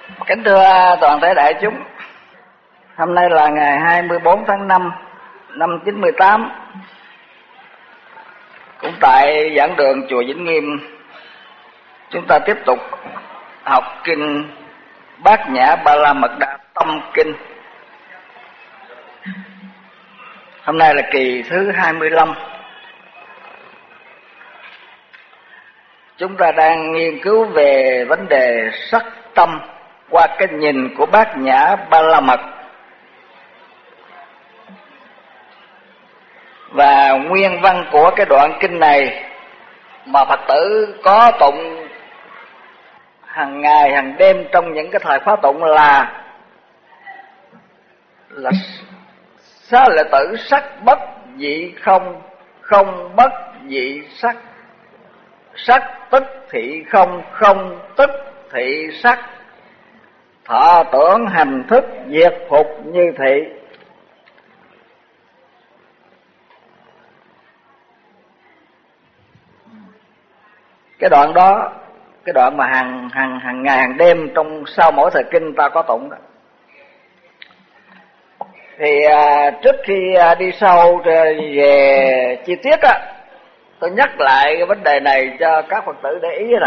Kính thưa toàn thể đại chúng, hôm nay là ngày 24 tháng 5 năm 98. Cũng tại giảng đường chùa Vĩnh Nghiêm, chúng ta tiếp tục học kinh Bát Nhã Ba La Mật Đa Tâm Kinh. Hôm nay là kỳ thứ 25. Chúng ta đang nghiên cứu về vấn đề sắc tâm qua cái nhìn của Bát Nhã Ba La Mật. Và nguyên văn của cái đoạn kinh này mà Phật tử có tụng hàng ngày hàng đêm trong những cái thời khóa tụng là xá lợi tử sắc bất dị không, không bất dị sắc, sắc tức thị không, không tức thị sắc, thọ tưởng hành thức diệt phục như thị. Cái đoạn đó, cái đoạn mà hàng ngày hàng đêm trong sau mỗi thời kinh ta có tụng đó. Thì trước khi đi sâu về chi tiết á, tôi nhắc lại cái vấn đề này cho các Phật tử để ý nè.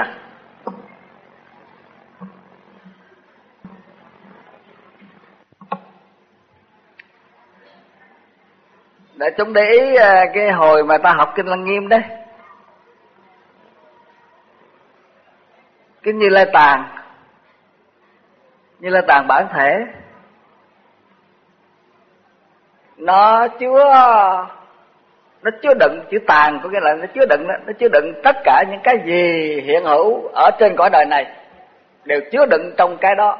Để chúng để ý cái hồi mà ta học kinh Lăng Nghiêm đấy, cái Như Lai Tạng bản thể nó chứa đựng, chữ tàng có nghĩa là nó chứa đựng tất cả những cái gì hiện hữu ở trên cõi đời này đều chứa đựng trong cái đó.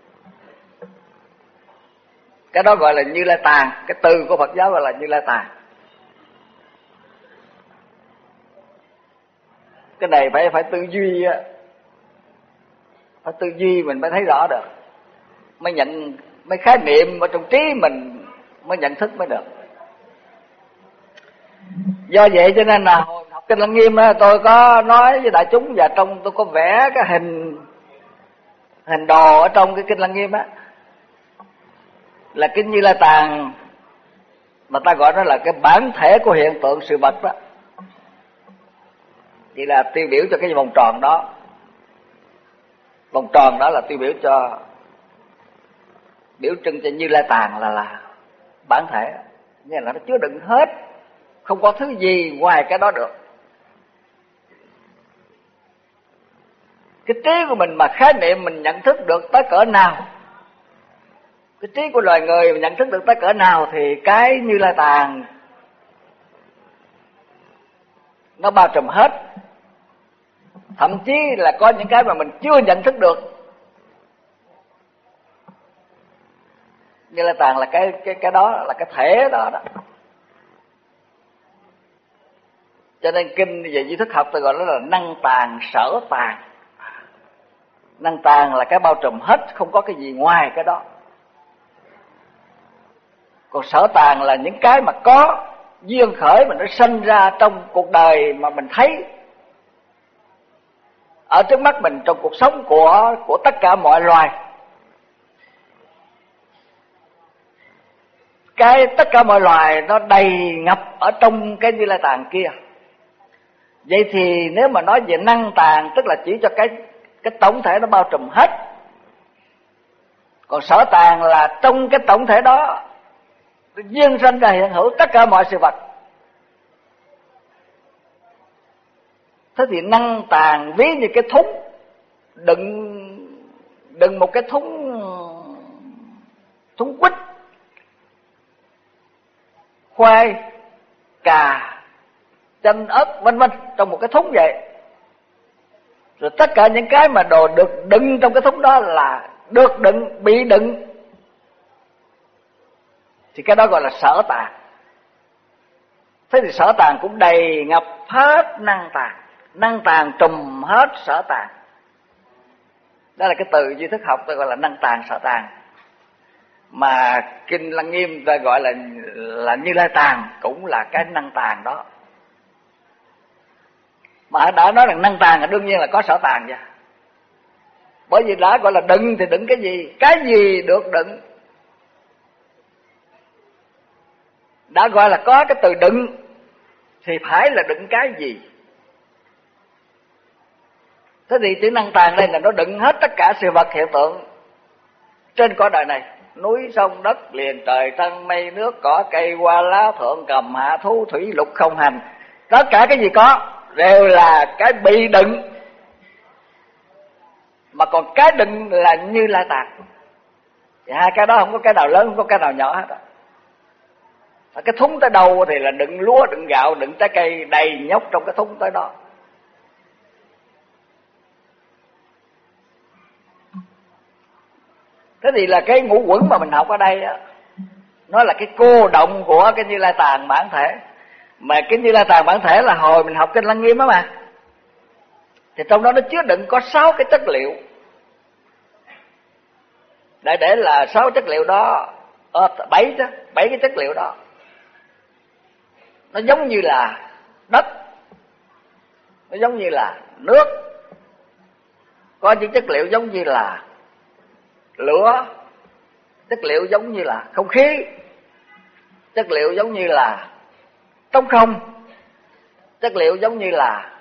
Cái đó gọi là Như Lai Tạng, cái từ của Phật giáo gọi là Như Lai Tạng. Cái này phải tư duy, phải tư duy mình mới thấy rõ được, mới khái niệm ở trong trí mình mới nhận thức mới được. Do vậy cho nên là hồi học kinh Lăng Nghiêm á, tôi có nói với đại chúng và trong tôi có vẽ cái hình đồ ở trong cái kinh Lăng Nghiêm á, là kinh Như Lai Tạng mà ta gọi nó là cái bản thể của hiện tượng sự vật đó. Chỉ là tiêu biểu cho cái vòng tròn đó. Vòng tròn đó là tiêu biểu cho, biểu trưng cho Như Lai Tạng là bản thể, nghĩa là nó chứa đựng hết, không có thứ gì ngoài cái đó được. Cái trí của mình mà khái niệm mình nhận thức được tới cỡ nào, cái trí của loài người mình nhận thức được tới cỡ nào thì cái Như Lai Tạng nó bao trùm hết. Thậm chí là có những cái mà mình chưa nhận thức được. Như Lai Tạng là cái đó, là cái thể đó đó. Cho nên kinh về duy thức học tôi gọi nó là năng tàng sở tàng. Năng tàng là cái bao trùm hết, không có cái gì ngoài cái đó. Còn sở tàng là những cái mà có duyên khởi mà nó sinh ra trong cuộc đời mà mình thấy ở trước mắt mình, trong cuộc sống của tất cả mọi loài. Cái tất cả mọi loài nó đầy ngập ở trong cái Như Lai Tạng kia. Vậy thì nếu mà nói về năng tàng, tức là chỉ cho cái tổng thể nó bao trùm hết. Còn sở tàng là trong cái tổng thể đó duyên sinh ra hiện hữu tất cả mọi sự vật. Thế thì năng tàng ví như cái thúng đựng một cái thúng quýt, khoai, cà, chanh, ớt vân vân trong một cái thúng vậy. Rồi tất cả những cái mà đồ được đựng trong cái thúng đó là được đựng, bị đựng, thì cái đó gọi là sở tàng. Thế thì sở tàng cũng đầy ngập hết năng tàng. Năng tàng trùm hết sở tàng. Đó là cái từ duy thức học tôi gọi là năng tàng sở tàng. Mà kinh Lăng Nghiêm ta gọi là Như Lai Tạng cũng là cái năng tàng đó. Mà đã nói rằng năng tàng là đương nhiên là có sở tàng vậy. Bởi vì đã gọi là đựng thì đựng cái gì được đựng. Đã gọi là có cái từ đựng thì phải là đựng cái gì. Thế thì chữ năng tàng đây là nó đựng hết tất cả sự vật hiện tượng trên cõi đời này. Núi sông đất liền trời trăng mây nước cỏ cây hoa lá thượng cầm hạ thú thủy lục không hành. Tất cả cái gì có đều là cái bị đựng. Mà còn cái đựng là Như Lai Tạng. Thì hai cái đó không có cái nào lớn, không có cái nào nhỏ hết. Cái thúng tới đâu thì là đựng lúa, đựng gạo, đựng trái cây đầy nhóc trong cái thúng tới đó. Thế thì là cái ngũ quẩn mà mình học ở đây á, nó là cái cô động của cái Như Lai Tạng bản thể. Mà cái Như Lai Tạng bản thể là hồi mình học Kinh Lăng Nghiêm á mà, thì trong đó nó chứa đựng có 6 cái chất liệu. Để là 6 chất liệu đó, 7 cái chất liệu đó. Nó giống như là đất, nó giống như là nước, có những chất liệu giống như là lửa, chất liệu giống như là không khí, chất liệu giống như là trống không, chất liệu giống như là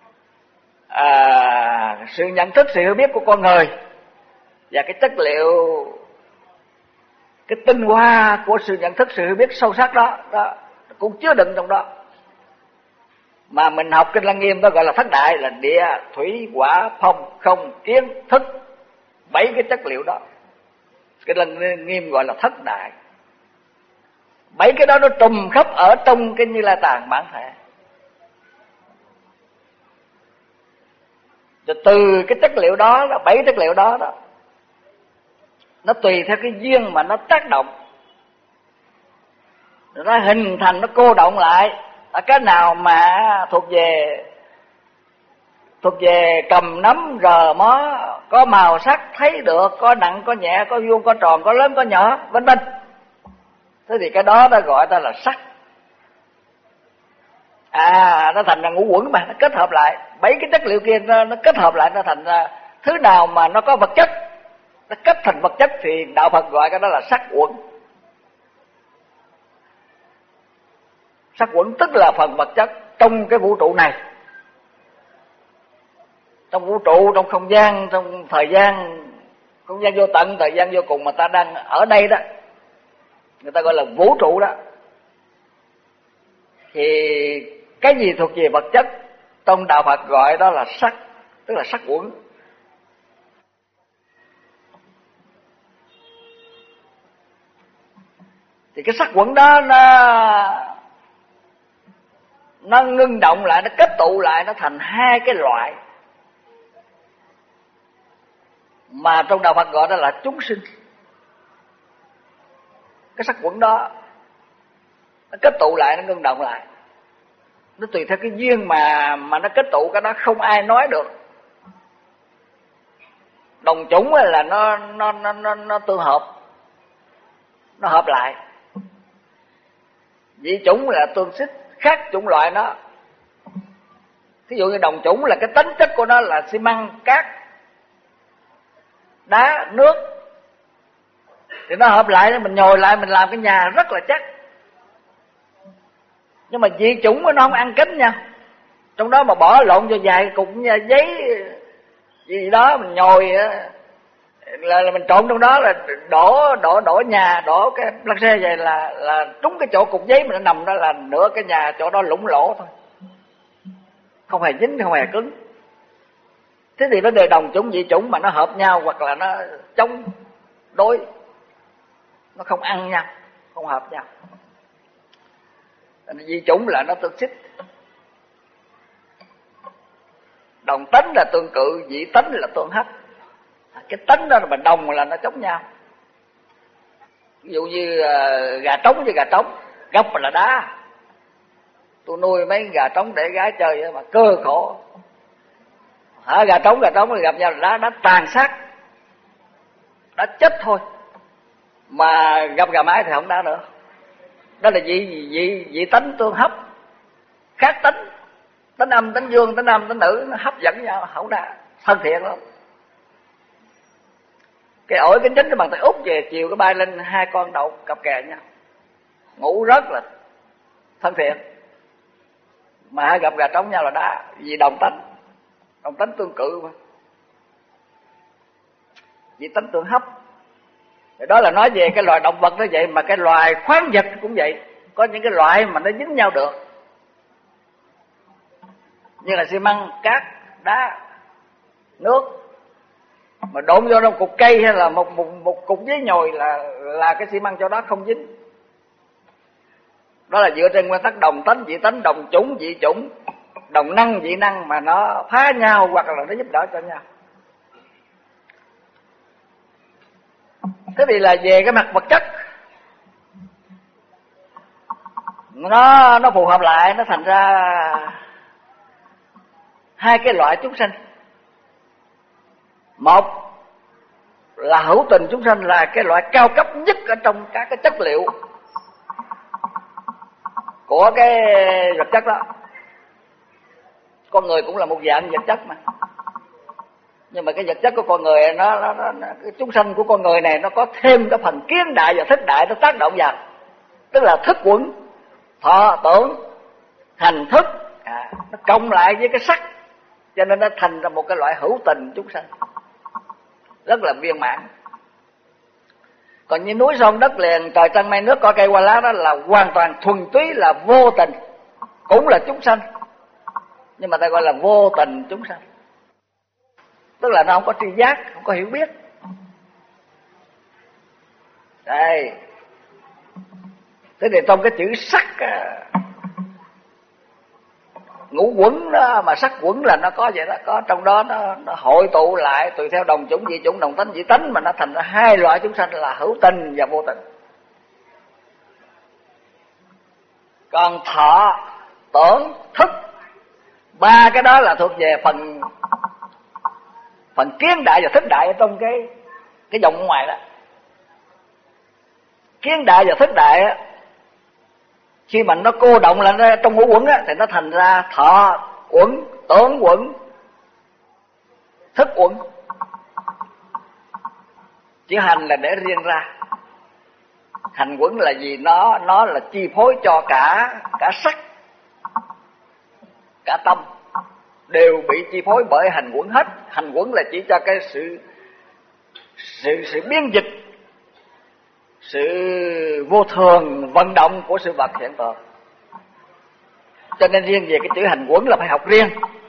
sự nhận thức, sự hiểu biết của con người, và cái chất liệu, cái tinh hoa của sự nhận thức, sự hiểu biết sâu sắc đó cũng chứa đựng trong đó. Mà mình học Kinh Lăng Nghiêm đó gọi là thất đại, là địa, thủy, hỏa, phong, không, kiến, thức, 7 cái chất liệu đó. Kinh Lăng Nghiêm gọi là thất đại. 7 cái đó nó trùm khắp ở trong cái Như Lai Tạng bản thể. Rồi từ cái chất liệu đó, 7 chất liệu đó nó tùy theo cái duyên mà nó tác động, nó hình thành, nó cô động lại. Ở cái nào mà thuộc về cầm nắm rờ mó, có màu sắc thấy được, có nặng có nhẹ, có vuông có tròn, có lớn có nhỏ, vân vân. Thế thì cái đó nó gọi ta là sắc. Nó thành ra ngũ quẩn mà, nó kết hợp lại 7 cái chất liệu kia, nó kết hợp lại, nó thành ra thứ nào mà nó có vật chất, nó kết thành vật chất, thì đạo Phật gọi cái đó là sắc quẩn. Sắc quẩn tức là phần vật chất trong cái vũ trụ này, trong vũ trụ, trong không gian, trong thời gian, không gian vô tận, thời gian vô cùng mà ta đang ở đây đó, người ta gọi là vũ trụ đó. Thì cái gì thuộc về vật chất trong đạo Phật gọi đó là sắc, tức là sắc quẩn. Thì cái sắc quẩn đó nó ngưng động lại, nó kết tụ lại, nó thành 2 cái loại mà trong đạo Phật gọi đó là chúng sinh. Cái sắc quẩn đó nó kết tụ lại, nó ngưng động lại, nó tùy theo cái duyên mà nó kết tụ, cái đó không ai nói được. Đồng chủng là nó tương hợp, nó hợp lại. Dị chủng là tương xích, khác chủng loại nó. Thí dụ như đồng chủng là cái tính chất của nó là xi măng, cát, đá, nước, thì nó hợp lại, mình nhồi lại, mình làm cái nhà rất là chắc. Nhưng mà dị chủng nó không ăn kính nha, trong đó mà bỏ lộn vô vài cục giấy gì đó, mình nhồi là mình trộn trong đó, là đổ nhà, đổ cái lăng xe vậy là trúng cái chỗ cục giấy mà nó nằm đó, là nửa cái nhà chỗ đó lủng lỗ thôi, không hề dính, không hề cứng. Thế thì vấn đề đồng chủng dị chủng mà nó hợp nhau hoặc là nó chống đối, nó không ăn nhau, không hợp nhau. Dị chủng là nó tương xích. Đồng tánh là tương cự, dị tánh là tương hấp. Cái tánh đó mà đồng là nó chống nhau. Ví dụ như gà trống với gà trống, gốc là đá. Tôi nuôi mấy gà trống để gái chơi mà cơ khổ. Gà trống gặp nhau là đá tàn sát, đã chết thôi. Mà gặp gà mái thì không đá nữa. Đó là dị tánh tương hấp, khác tánh. Tánh âm, tánh dương, tánh nam, tánh nữ nó hấp dẫn nhau, không đá, thân thiện lắm. Cái ổi cái chính cái bàn tay út về chiều cái bay lên, hai con đậu cặp kè nhau, ngủ rất là thân thiện. Mà hai gặp gà trống nhau là đá, vì đồng tánh tương cự mà, vì tánh tương hấp. Đó là nói về cái loài động vật nó vậy, mà cái loài khoáng vật cũng vậy. Có những cái loại mà nó dính nhau được, như là xi măng, cát, đá, nước, mà đụng vô trong cục cây hay là một cục giấy nhồi là cái xi măng cho đó không dính. Đó là dựa trên nguyên tắc đồng tánh dị tánh, đồng chủng dị chủng, đồng năng dị năng, mà nó phá nhau hoặc là nó giúp đỡ cho nhau. Thế thì là về cái mặt vật chất, nó phù hợp lại, nó thành ra hai cái loại chúng sanh. Một là hữu tình chúng sanh, là cái loại cao cấp nhất ở trong các cái chất liệu của cái vật chất đó. Con người cũng là một dạng vật chất mà, nhưng mà cái vật chất của con người nó cái chúng sanh của con người này nó có thêm cái phần kiến đại và thức đại nó tác động vào, tức là thức quẩn, thọ tưởng, hành thức, nó cộng lại với cái sắc, cho nên nó thành ra một cái loại hữu tình chúng sanh rất là viên mãn. Còn như núi sông đất liền, trời trăng mây nước, cỏ cây hoa lá, đó là hoàn toàn thuần túy là vô tình, cũng là chúng sanh, nhưng mà ta gọi là vô tình chúng sanh, tức là nó không có tri giác, không có hiểu biết. Đây, thế thì trong cái chữ sắc, ngũ quẩn đó, mà sắc quẩn là nó có vậy đó, có trong đó nó hội tụ lại tùy theo đồng chủng dị chủng, đồng tánh dị tánh, mà nó thành ra hai loại chúng sanh là hữu tình và vô tình. Còn thọ, tưởng, thức, ba cái đó là thuộc về phần kiến đại và thức đại ở trong cái vòng ngoài đó. Kiến đại và thức đại á, khi mà nó cô động lại trong ngũ quẩn á, thì nó thành ra thọ quẩn, tưởng quẩn, thức quẩn. Chữ hành là để riêng ra. Hành quẩn là gì? Nó là chi phối cho cả sắc, cả tâm đều bị chi phối bởi hành quẩn hết. Hành quẩn là chỉ cho cái sự biến dịch, sự vô thường vận động của sự vật hiện tượng. Cho nên riêng về cái chữ hành quẩn là phải học riêng.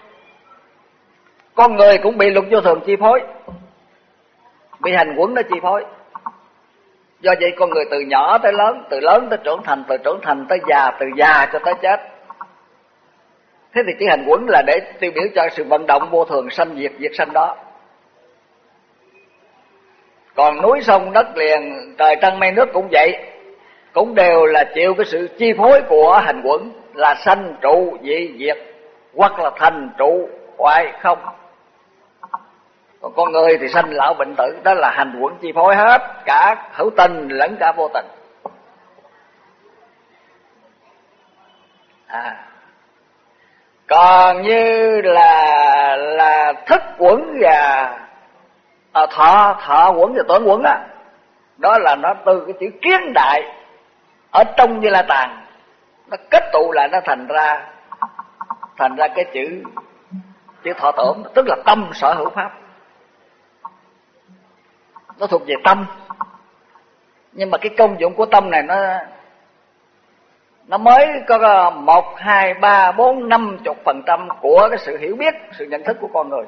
Con người cũng bị luật vô thường chi phối, bị hành quẩn nó chi phối. Do vậy con người từ nhỏ tới lớn, từ lớn tới trưởng thành, từ trưởng thành tới già, từ già cho tới chết. Thế thì chữ hành quẩn là để tiêu biểu cho sự vận động vô thường sanh diệt, diệt sanh đó. Còn núi sông đất liền, trời trăng mây nước cũng vậy, cũng đều là chịu cái sự chi phối của hành quẩn, là sanh trụ dị diệt, hoặc là thành trụ hoại không. Còn con người thì sanh lão bệnh tử, đó là hành quẩn chi phối hết, cả hữu tình lẫn cả vô tình. Còn như là thức quẩn và thọ quẩn và tưởng quẩn á, đó là nó từ cái chữ kiến đại ở trong Như La Tạng, nó kết tụ lại, nó thành ra cái chữ thọ tưởng, tức là tâm sở hữu pháp. Nó thuộc về tâm, nhưng mà cái công dụng của tâm này nó mới có 1, 2, 3, 4, 50% của cái sự hiểu biết, sự nhận thức của con người.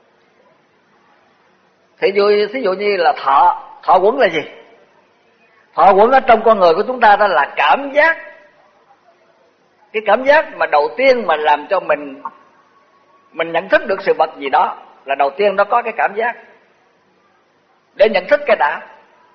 Thí dụ như là thọ quẩn là gì? Thọ quẩn ở trong con người của chúng ta đó là cảm giác. Cái cảm giác mà đầu tiên mà làm cho mình nhận thức được sự vật gì đó là đầu tiên nó có cái cảm giác để nhận thức cái đã.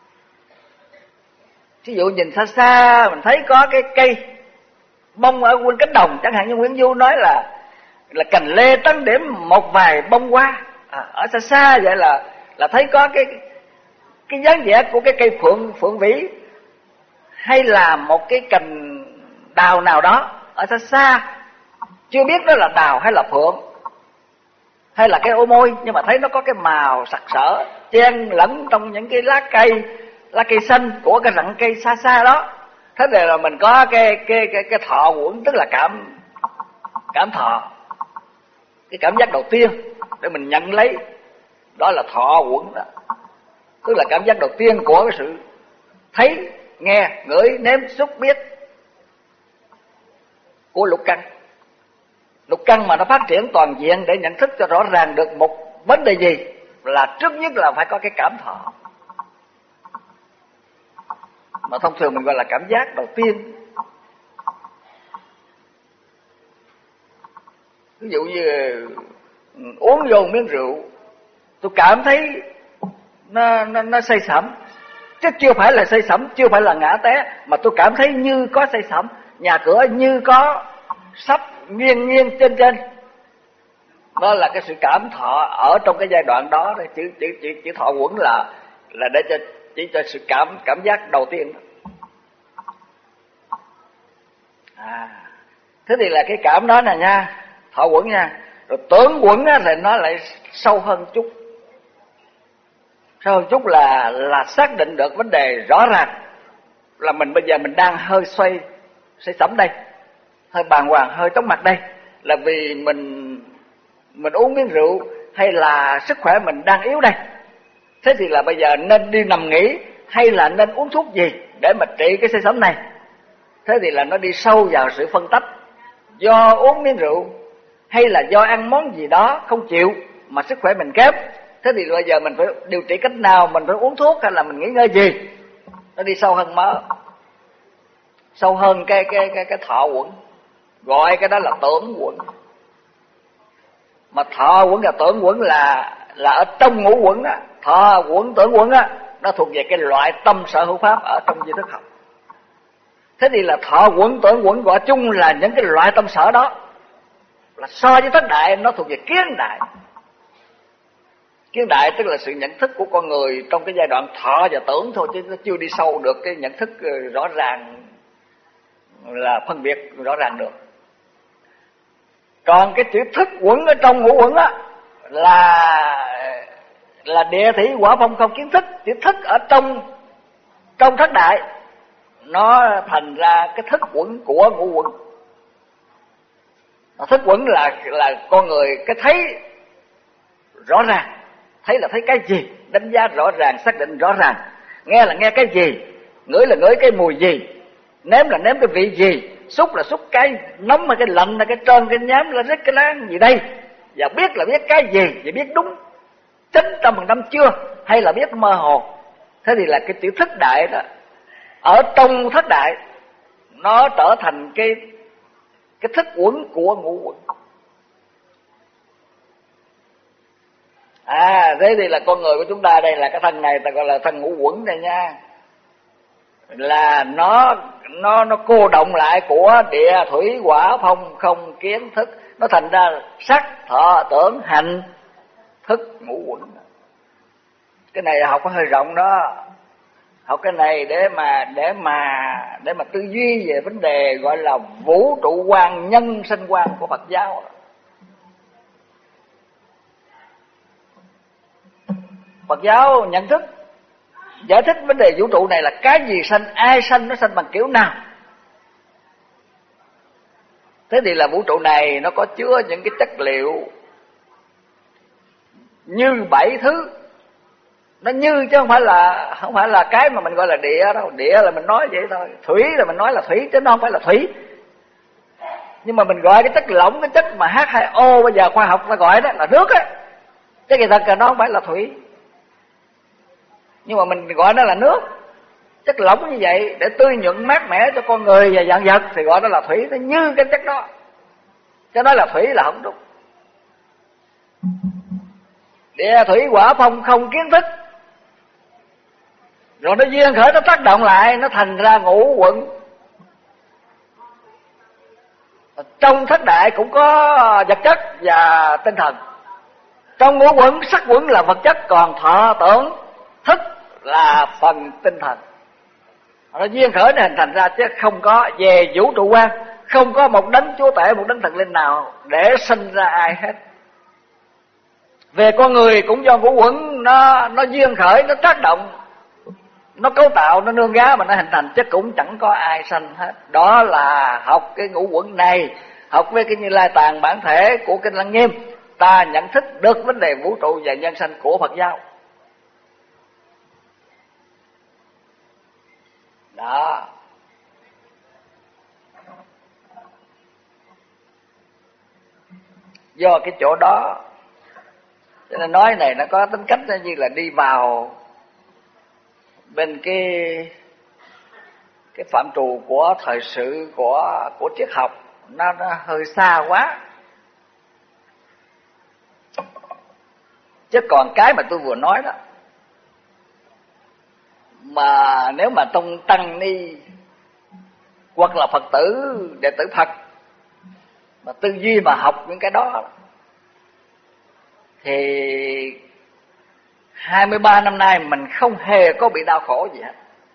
Ví dụ nhìn xa xa mình thấy có cái cây bông ở quanh cánh đồng, chẳng hạn như Nguyễn Du nói là cành lê tấn điểm một vài bông hoa. Ở xa xa vậy là thấy có cái dáng vẻ của cái cây phượng vĩ, hay là một cái cành đào nào đó ở xa xa, chưa biết đó là đào hay là phượng hay là cái ô môi, nhưng mà thấy nó có cái màu sặc sỡ, chen lẫn trong những cái lá cây xanh của cái rặng cây xa xa đó. Thế này là mình có cái thọ uẩn, tức là cảm thọ, cái cảm giác đầu tiên để mình nhận lấy, đó là thọ uẩn đó, tức là cảm giác đầu tiên của cái sự thấy, nghe, ngửi, nếm, xúc, biết của lục căn. Lục căn mà nó phát triển toàn diện để nhận thức cho rõ ràng được một vấn đề gì là trước nhất là phải có cái cảm thọ, mà thông thường mình gọi là cảm giác đầu tiên. Ví dụ như uống vô miếng rượu, tôi cảm thấy nó say sẩm, chứ chưa phải là say sẩm, chưa phải là ngã té, mà tôi cảm thấy như có say sẩm, nhà cửa như có sắp nghiêng trên. Đó là cái sự cảm thọ ở trong cái giai đoạn đó. Chữ thọ uẩn là để chỉ cho sự cảm giác đầu tiên. Thế thì là cái cảm đó nè nha, thọ uẩn nha. Rồi tưởng uẩn thì nó lại sâu hơn chút. Sâu hơn chút là xác định được vấn đề rõ ràng là mình bây giờ mình đang hơi say sẩm đây, hơi bàng hoàng, hơi chóng mặt đây, là vì mình uống miếng rượu hay là sức khỏe mình đang yếu đây. Thế thì là bây giờ nên đi nằm nghỉ hay là nên uống thuốc gì để mà trị cái say sẩm này. Thế thì là nó đi sâu vào sự phân tách, do uống miếng rượu hay là do ăn món gì đó không chịu mà sức khỏe mình kém. Thế thì bây giờ mình phải điều trị cách nào, mình phải uống thuốc hay là mình nghỉ ngơi gì. Nó đi sâu hơn sâu hơn cái thọ uẩn, gọi cái đó là tưởng uẩn. Mà thọ uẩn và tưởng uẩn là ở trong ngũ uẩn á. Thọ uẩn, tưởng uẩn á, nó thuộc về cái loại tâm sở hữu pháp ở trong duy thức học. Thế thì là thọ uẩn, tưởng uẩn gọi chung là những cái loại tâm sở đó, là so với thất đại nó thuộc về kiến đại. Kiến đại tức là sự nhận thức của con người trong cái giai đoạn thọ và tưởng thôi, chứ nó chưa đi sâu được cái nhận thức rõ ràng, là phân biệt rõ ràng được. Còn cái chữ thức uẩn ở trong ngũ uẩn á là địa thủy hỏa phong không kiến thức. Chữ thức ở trong thất đại nó thành ra cái thức uẩn của ngũ uẩn. Thức uẩn là con người cái thấy rõ ràng, thấy là thấy cái gì, đánh giá rõ ràng, xác định rõ ràng, nghe là nghe cái gì, ngửi là ngửi cái mùi gì, nếm là nếm cái vị gì, xúc là xúc cái nóng hay cái lạnh hay cái trơn cái nhám là rít cái lá gì đây, và biết là biết cái gì, và biết đúng 900% chưa hay là biết mơ hồ. Thế thì là cái chữ thức đại đó ở trong thất đại nó trở thành cái thức uẩn của ngũ uẩn. Thế thì là con người của chúng ta đây là cái thân này ta gọi là thân ngũ uẩn đây nha. Là nó cô động lại của địa thủy hỏa phong không kiến thức, nó thành ra sắc thọ tưởng hành thức ngũ uẩn. Cái này học có hơi rộng đó. Học cái này để mà tư duy về vấn đề gọi là vũ trụ quan, nhân sinh quan của Phật giáo. Phật giáo nhận thức giải thích vấn đề vũ trụ này là cái gì sanh, ai sanh, nó sanh bằng kiểu nào. Thế thì là vũ trụ này nó có chứa những cái chất liệu như 7 thứ. Nó như chứ không phải là cái mà mình gọi là địa đâu. Địa là mình nói vậy thôi, thủy là mình nói là thủy chứ nó không phải là thủy. Nhưng mà mình gọi cái chất lỏng, cái chất mà H2O bây giờ khoa học ta gọi đó là nước á, chứ kỳ thật là nó không phải là thủy. Nhưng mà mình gọi nó là nước, chất lỏng như vậy để tươi nhuận mát mẻ cho con người và vạn vật thì gọi nó là thủy. Nó như cái chất đó, cho nói là thủy là không đúng. Địa thủy hỏa phong không kiến thức, rồi nó duyên khởi, nó tác động lại, nó thành ra ngũ uẩn. Trong thất đại cũng có vật chất và tinh thần. Trong ngũ uẩn, sắc uẩn là vật chất, còn thọ tưởng thức là phần tinh thần. Nó duyên khởi này hình thành ra, chứ không có về vũ trụ quan, không có một đấng chúa tể, một đấng thần linh nào để sinh ra ai hết. Về con người cũng do ngũ uẩn nó duyên khởi, nó tác động, nó cấu tạo, nó nương gá mà nó hình thành, chứ cũng chẳng có ai sanh hết. Đó là học cái ngũ uẩn này, học với cái Như Lai Tạng bản thể của Kinh Lăng Nghiêm, ta nhận thức được vấn đề vũ trụ và nhân sanh của Phật giáo. Đó. Do cái chỗ đó cho nên nói này nó có tính cách như là đi vào bên cái phạm trù của thời sự của triết học, nó hơi xa quá. Chứ còn cái mà tôi vừa nói đó, mà nếu mà tông tăng ni hoặc là Phật tử, đệ tử Phật mà tư duy mà học những cái đó thì 23 năm nay mình không hề có bị đau khổ gì hết.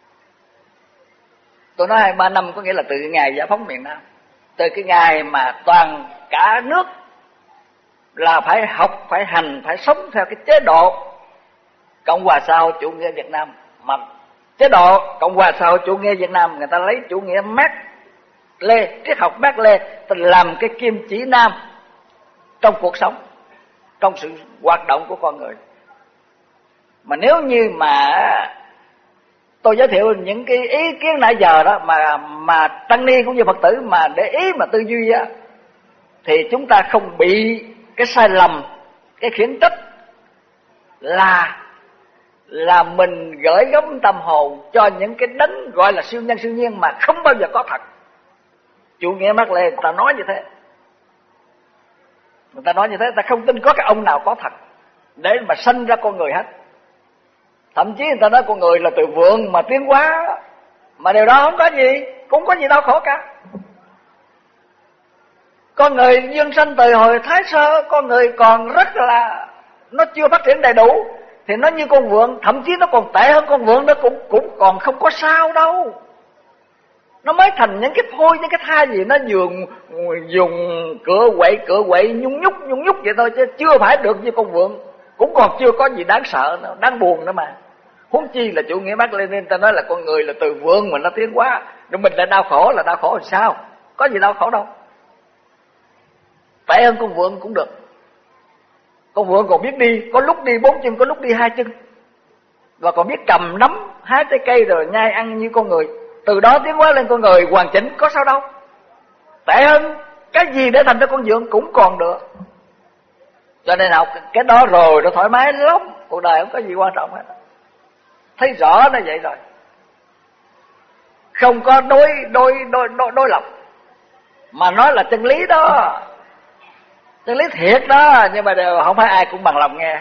Tôi nói 23 năm có nghĩa là từ ngày giải phóng miền Nam, từ cái ngày mà toàn cả nước là phải học, phải hành, phải sống theo cái chế độ Cộng hòa xã hội chủ nghĩa Việt Nam. Mà chế độ Cộng hòa xã hội chủ nghĩa Việt Nam người ta lấy chủ nghĩa Mác Lê, triết học Mác Lê ta làm cái kim chỉ nam trong cuộc sống, trong sự hoạt động của con người. Mà nếu như mà tôi giới thiệu những cái ý kiến nãy giờ đó mà tăng ni cũng như Phật tử mà để ý mà tư duy á, thì chúng ta không bị cái sai lầm, cái khiển trách là mình gửi gắm tâm hồn cho những cái đấng gọi là siêu nhân siêu nhiên mà không bao giờ có thật. Chủ nghĩa Mác Lê người ta nói như thế, người ta nói như thế, ta không tin có cái ông nào có thật để mà sanh ra con người hết. Thậm chí người ta nói con người là từ vượng mà tiến hóa, mà điều đó không có gì, cũng có gì đau khổ cả. Con người dương sanh từ hồi Thái Sơ, con người còn rất là, nó chưa phát triển đầy đủ, thì nó như con vượn, thậm chí nó còn tệ hơn con vượn, nó cũng còn không có sao đâu. Nó mới thành những cái phôi, những cái thai gì nó dùng cửa quậy nhung nhúc vậy thôi, chứ chưa phải được như con vượn, cũng còn chưa có gì đáng sợ nữa, đáng buồn nữa mà. Huống chi là chủ nghĩa Mác Lênin ta nói là con người là từ vượng mà nó tiến hóa, rồi mình lại đau khổ, là đau khổ thì sao? Có gì đau khổ đâu. Tệ hơn con vượn cũng được. Con vượn còn biết đi, có lúc đi 4 chân, có lúc đi 2 chân, và còn biết cầm nắm hái trái cây rồi nhai ăn như con người. Từ đó tiến hóa lên con người hoàn chỉnh, có sao đâu. Tệ hơn cái gì để thành ra con vượn cũng còn được. Cho nên học cái đó rồi nó thoải mái lắm, cuộc đời không có gì quan trọng hết. Thấy rõ nó vậy rồi, không có đối lập, mà nói là chân lý đó, chân lý thiệt đó, nhưng mà đều không phải ai cũng bằng lòng nghe.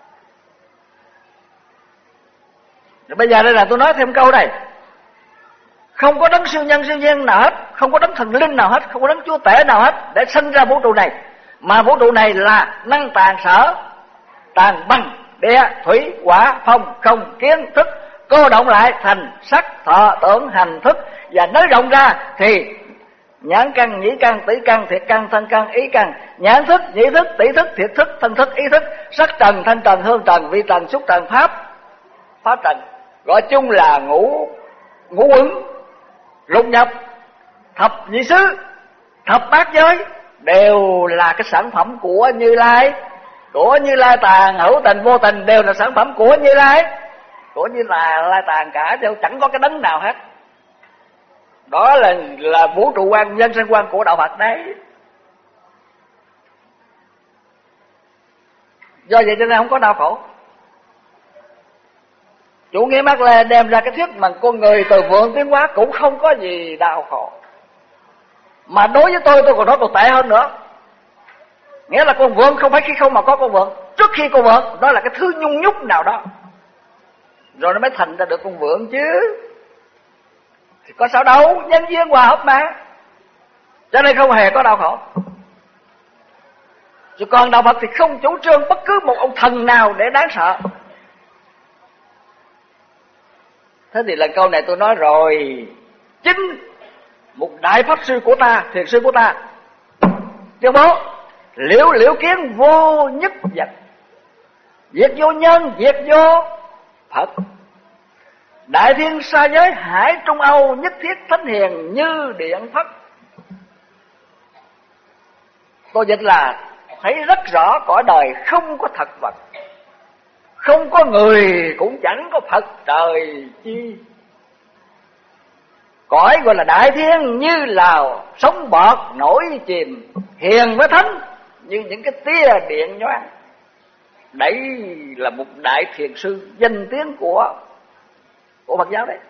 Rồi bây giờ đây là tôi nói thêm câu này, không có đấng siêu nhân siêu nhiên nào hết, không có đấng thần linh nào hết, không có đấng chúa tể nào hết để sinh ra vũ trụ này, mà vũ trụ này là năng tàn sở, tàn băng địa thủy hỏa phong không kiến thức, cô động lại thành sắc thọ tưởng hành thức, và nới rộng ra thì nhãn căn, nhĩ căn, tỷ căn, thiệt căn, thân căn, ý căn, nhãn thức, nhĩ thức, tỷ thức, thiệt thức, thân thức, ý thức, sắc trần, thanh trần, hương trần, vi trần, xúc trần, pháp trần, gọi chung là ngũ uẩn, lục nhập, thập nhị xứ, thập bát giới, đều là cái sản phẩm của Như Lai, của Như Lai Tạng, hữu tình vô tình đều là sản phẩm của Như Lai, của Như Lai Tạng cả, chứ chẳng có cái đấng nào hết. Đó là vũ trụ quan, nhân sinh quan của đạo Phật đấy. Do vậy cho nên không có đau khổ. Chủ nghĩa Mác Lê đem ra cái thuyết mà con người từ vượng tiến hóa cũng không có gì đau khổ. Mà đối với tôi còn nói còn tệ hơn nữa. Nghĩa là con vượng không phải khi không mà có con vượng, trước khi con vượng đó là cái thứ nhung nhúc nào đó, rồi nó mới thành ra được con vượng chứ. Thì có sao đâu, nhân duyên hòa hợp mà. Cho nên không hề có đau khổ. Chứ còn đạo Phật thì không chủ trương bất cứ một ông thần nào để đáng sợ. Thế thì lần câu này tôi nói rồi, chính một đại pháp sư của ta, thiền sư của ta tuyên bố liễu kiến vô nhất vật. Diệt vô nhân, diệt vô Phật. Đại thiên sa giới hải trung âu, nhất thiết thánh hiền như điện phất. Tôi dịch là thấy rất rõ cõi đời không có thật vật, không có người cũng chẳng có Phật trời chi. Cõi gọi là đại thiên như là sóng bọt nổi chìm, hiền với thánh như những cái tia điện nhoáng. Đấy là một đại thiền sư danh tiếng của Phật giáo đấy.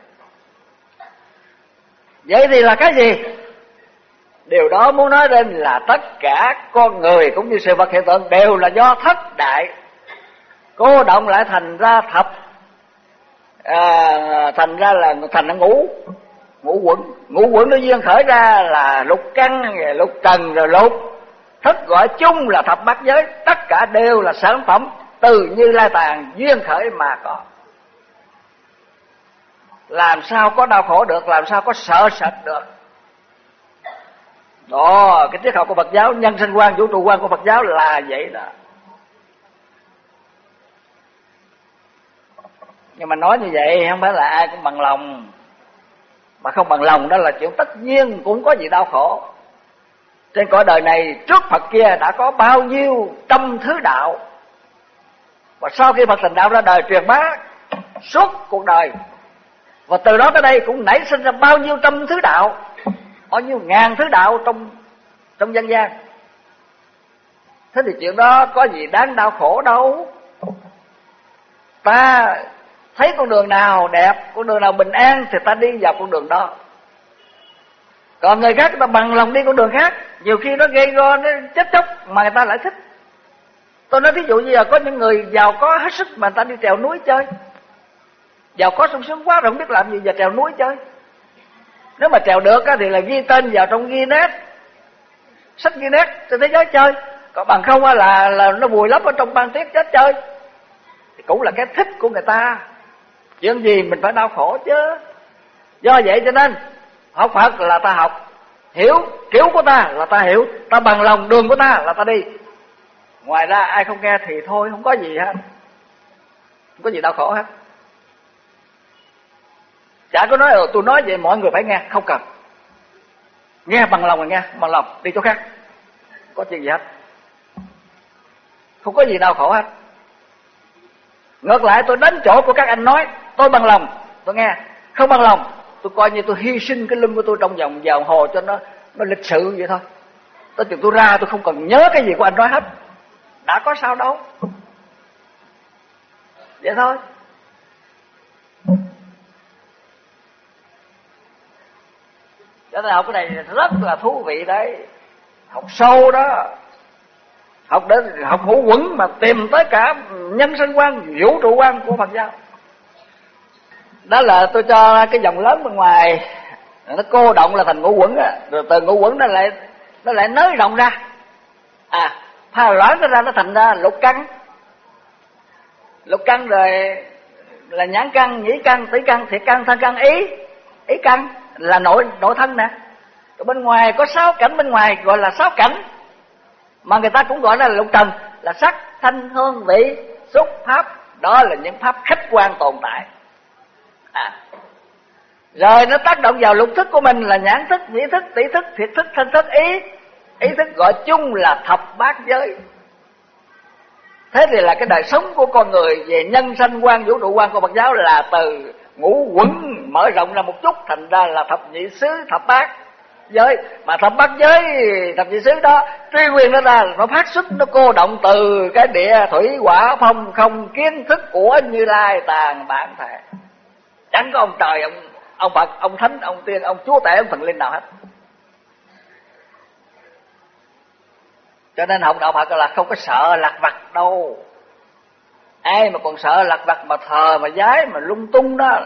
Vậy thì là cái gì? Điều đó muốn nói đến là tất cả con người cũng như sự vật hiện tượng đều là do thất đại cô động lại thành ra thập, thành ra ngũ quẩn. Ngũ quẩn nó duyên khởi ra là lục căn, lục trần, rồi lục thất, gọi chung là thập bát giới. Tất cả đều là sản phẩm từ Như Lai Tạng duyên khởi mà có. Làm sao có đau khổ được, làm sao có sợ sệt được. Đó, cái triết học của Phật giáo, nhân sinh quan, vũ trụ quan của Phật giáo là vậy đó. Nhưng mà nói như vậy không phải là ai cũng bằng lòng. Mà không bằng lòng đó là chuyện tất nhiên, cũng có gì đau khổ. Trên cõi đời này trước Phật kia đã có bao nhiêu trăm thứ đạo, và sau khi Phật thành đạo ra đời truyền bá suốt cuộc đời, và từ đó tới đây cũng nảy sinh ra bao nhiêu trăm thứ đạo, bao nhiêu ngàn thứ đạo trong dân gian. Thế thì chuyện đó có gì đáng đau khổ đâu. Ta thấy con đường nào đẹp, con đường nào bình an thì ta đi vào con đường đó. Còn người khác ta bằng lòng đi con đường khác, nhiều khi nó gây go, nó chết chóc mà người ta lại thích. Tôi nói ví dụ như là có những người giàu có hết sức mà người ta đi trèo núi chơi. Giàu có sung sướng quá rồi không biết làm gì, giờ trèo núi chơi. Nếu mà trèo được thì là ghi tên vào trong Guinness, sách Guinness trên thế giới chơi. Còn bằng không là nó vùi lấp ở trong băng tuyết chết chơi. Thì cũng là cái thích của người ta. Chuyện gì mình phải đau khổ chứ. Do vậy cho nên học Phật là ta học, hiểu kiểu của ta là ta hiểu, ta bằng lòng đường của ta là ta đi. Ngoài ra ai không nghe thì thôi, không có gì hết, không có gì đau khổ hết. Chả có nói tôi nói vậy mọi người phải nghe, không cần. Nghe bằng lòng là nghe, bằng lòng đi chỗ khác, không có chuyện gì hết, không có gì đau khổ hết. Ngược lại tôi đến chỗ của các anh nói, tôi bằng lòng tôi nghe, không bằng lòng tôi coi như tôi hy sinh cái lưng của tôi trong vòng vào hồ cho nó lịch sự vậy thôi. Tới chừng tôi ra tôi không cần nhớ cái gì của anh nói hết, đã có sao đâu. Vậy thôi. Cho nên học cái này rất là thú vị đấy. Học sâu đó. Học để học ngũ quẩn mà tìm tới cả nhân sinh quan, vũ trụ quan của Phật giáo. Đó là tôi cho cái dòng lớn bên ngoài nó cô động là thành ngũ quẩn á, rồi từ ngũ quẩn nó lại nới rộng ra. Pha loãng nó ra, nó thành ra lục căn. Lục căn rồi là nhãn căn, nhĩ căn, tỷ căn, thiệt căn, thân căn, ý căn là nội thân nè. Rồi bên ngoài có 6 cảnh bên ngoài gọi là 6 cảnh, mà người ta cũng gọi là lục trần, là sắc, thanh, hương, vị, xúc, pháp. Đó là những pháp khách quan tồn tại. Rồi nó tác động vào lục thức của mình là nhãn thức, nhĩ thức, tỷ thức, thiệt thức, thân thức, ý thức, gọi chung là thập bát giới. Thế thì là cái đời sống của con người về nhân sanh quan, vũ trụ quan của Phật giáo là từ ngũ quẩn mở rộng ra một chút, thành ra là thập nhị xứ, thập bát giới. Mà thập bát giới, thập nhị xứ đó truy nguyên nó ra, nó phát xuất, nó cô động từ cái địa thủy hỏa phong không kiến thức của Như Lai Tạng bản thể. Chẳng có ông trời, ông Phật, ông Thánh, ông Tiên, ông Chúa Tể, ông Thần Linh nào hết. Cho nên học đạo Phật là không có sợ lặt vặt đâu. Ai mà còn sợ lặt vặt mà thờ mà vái mà lung tung đó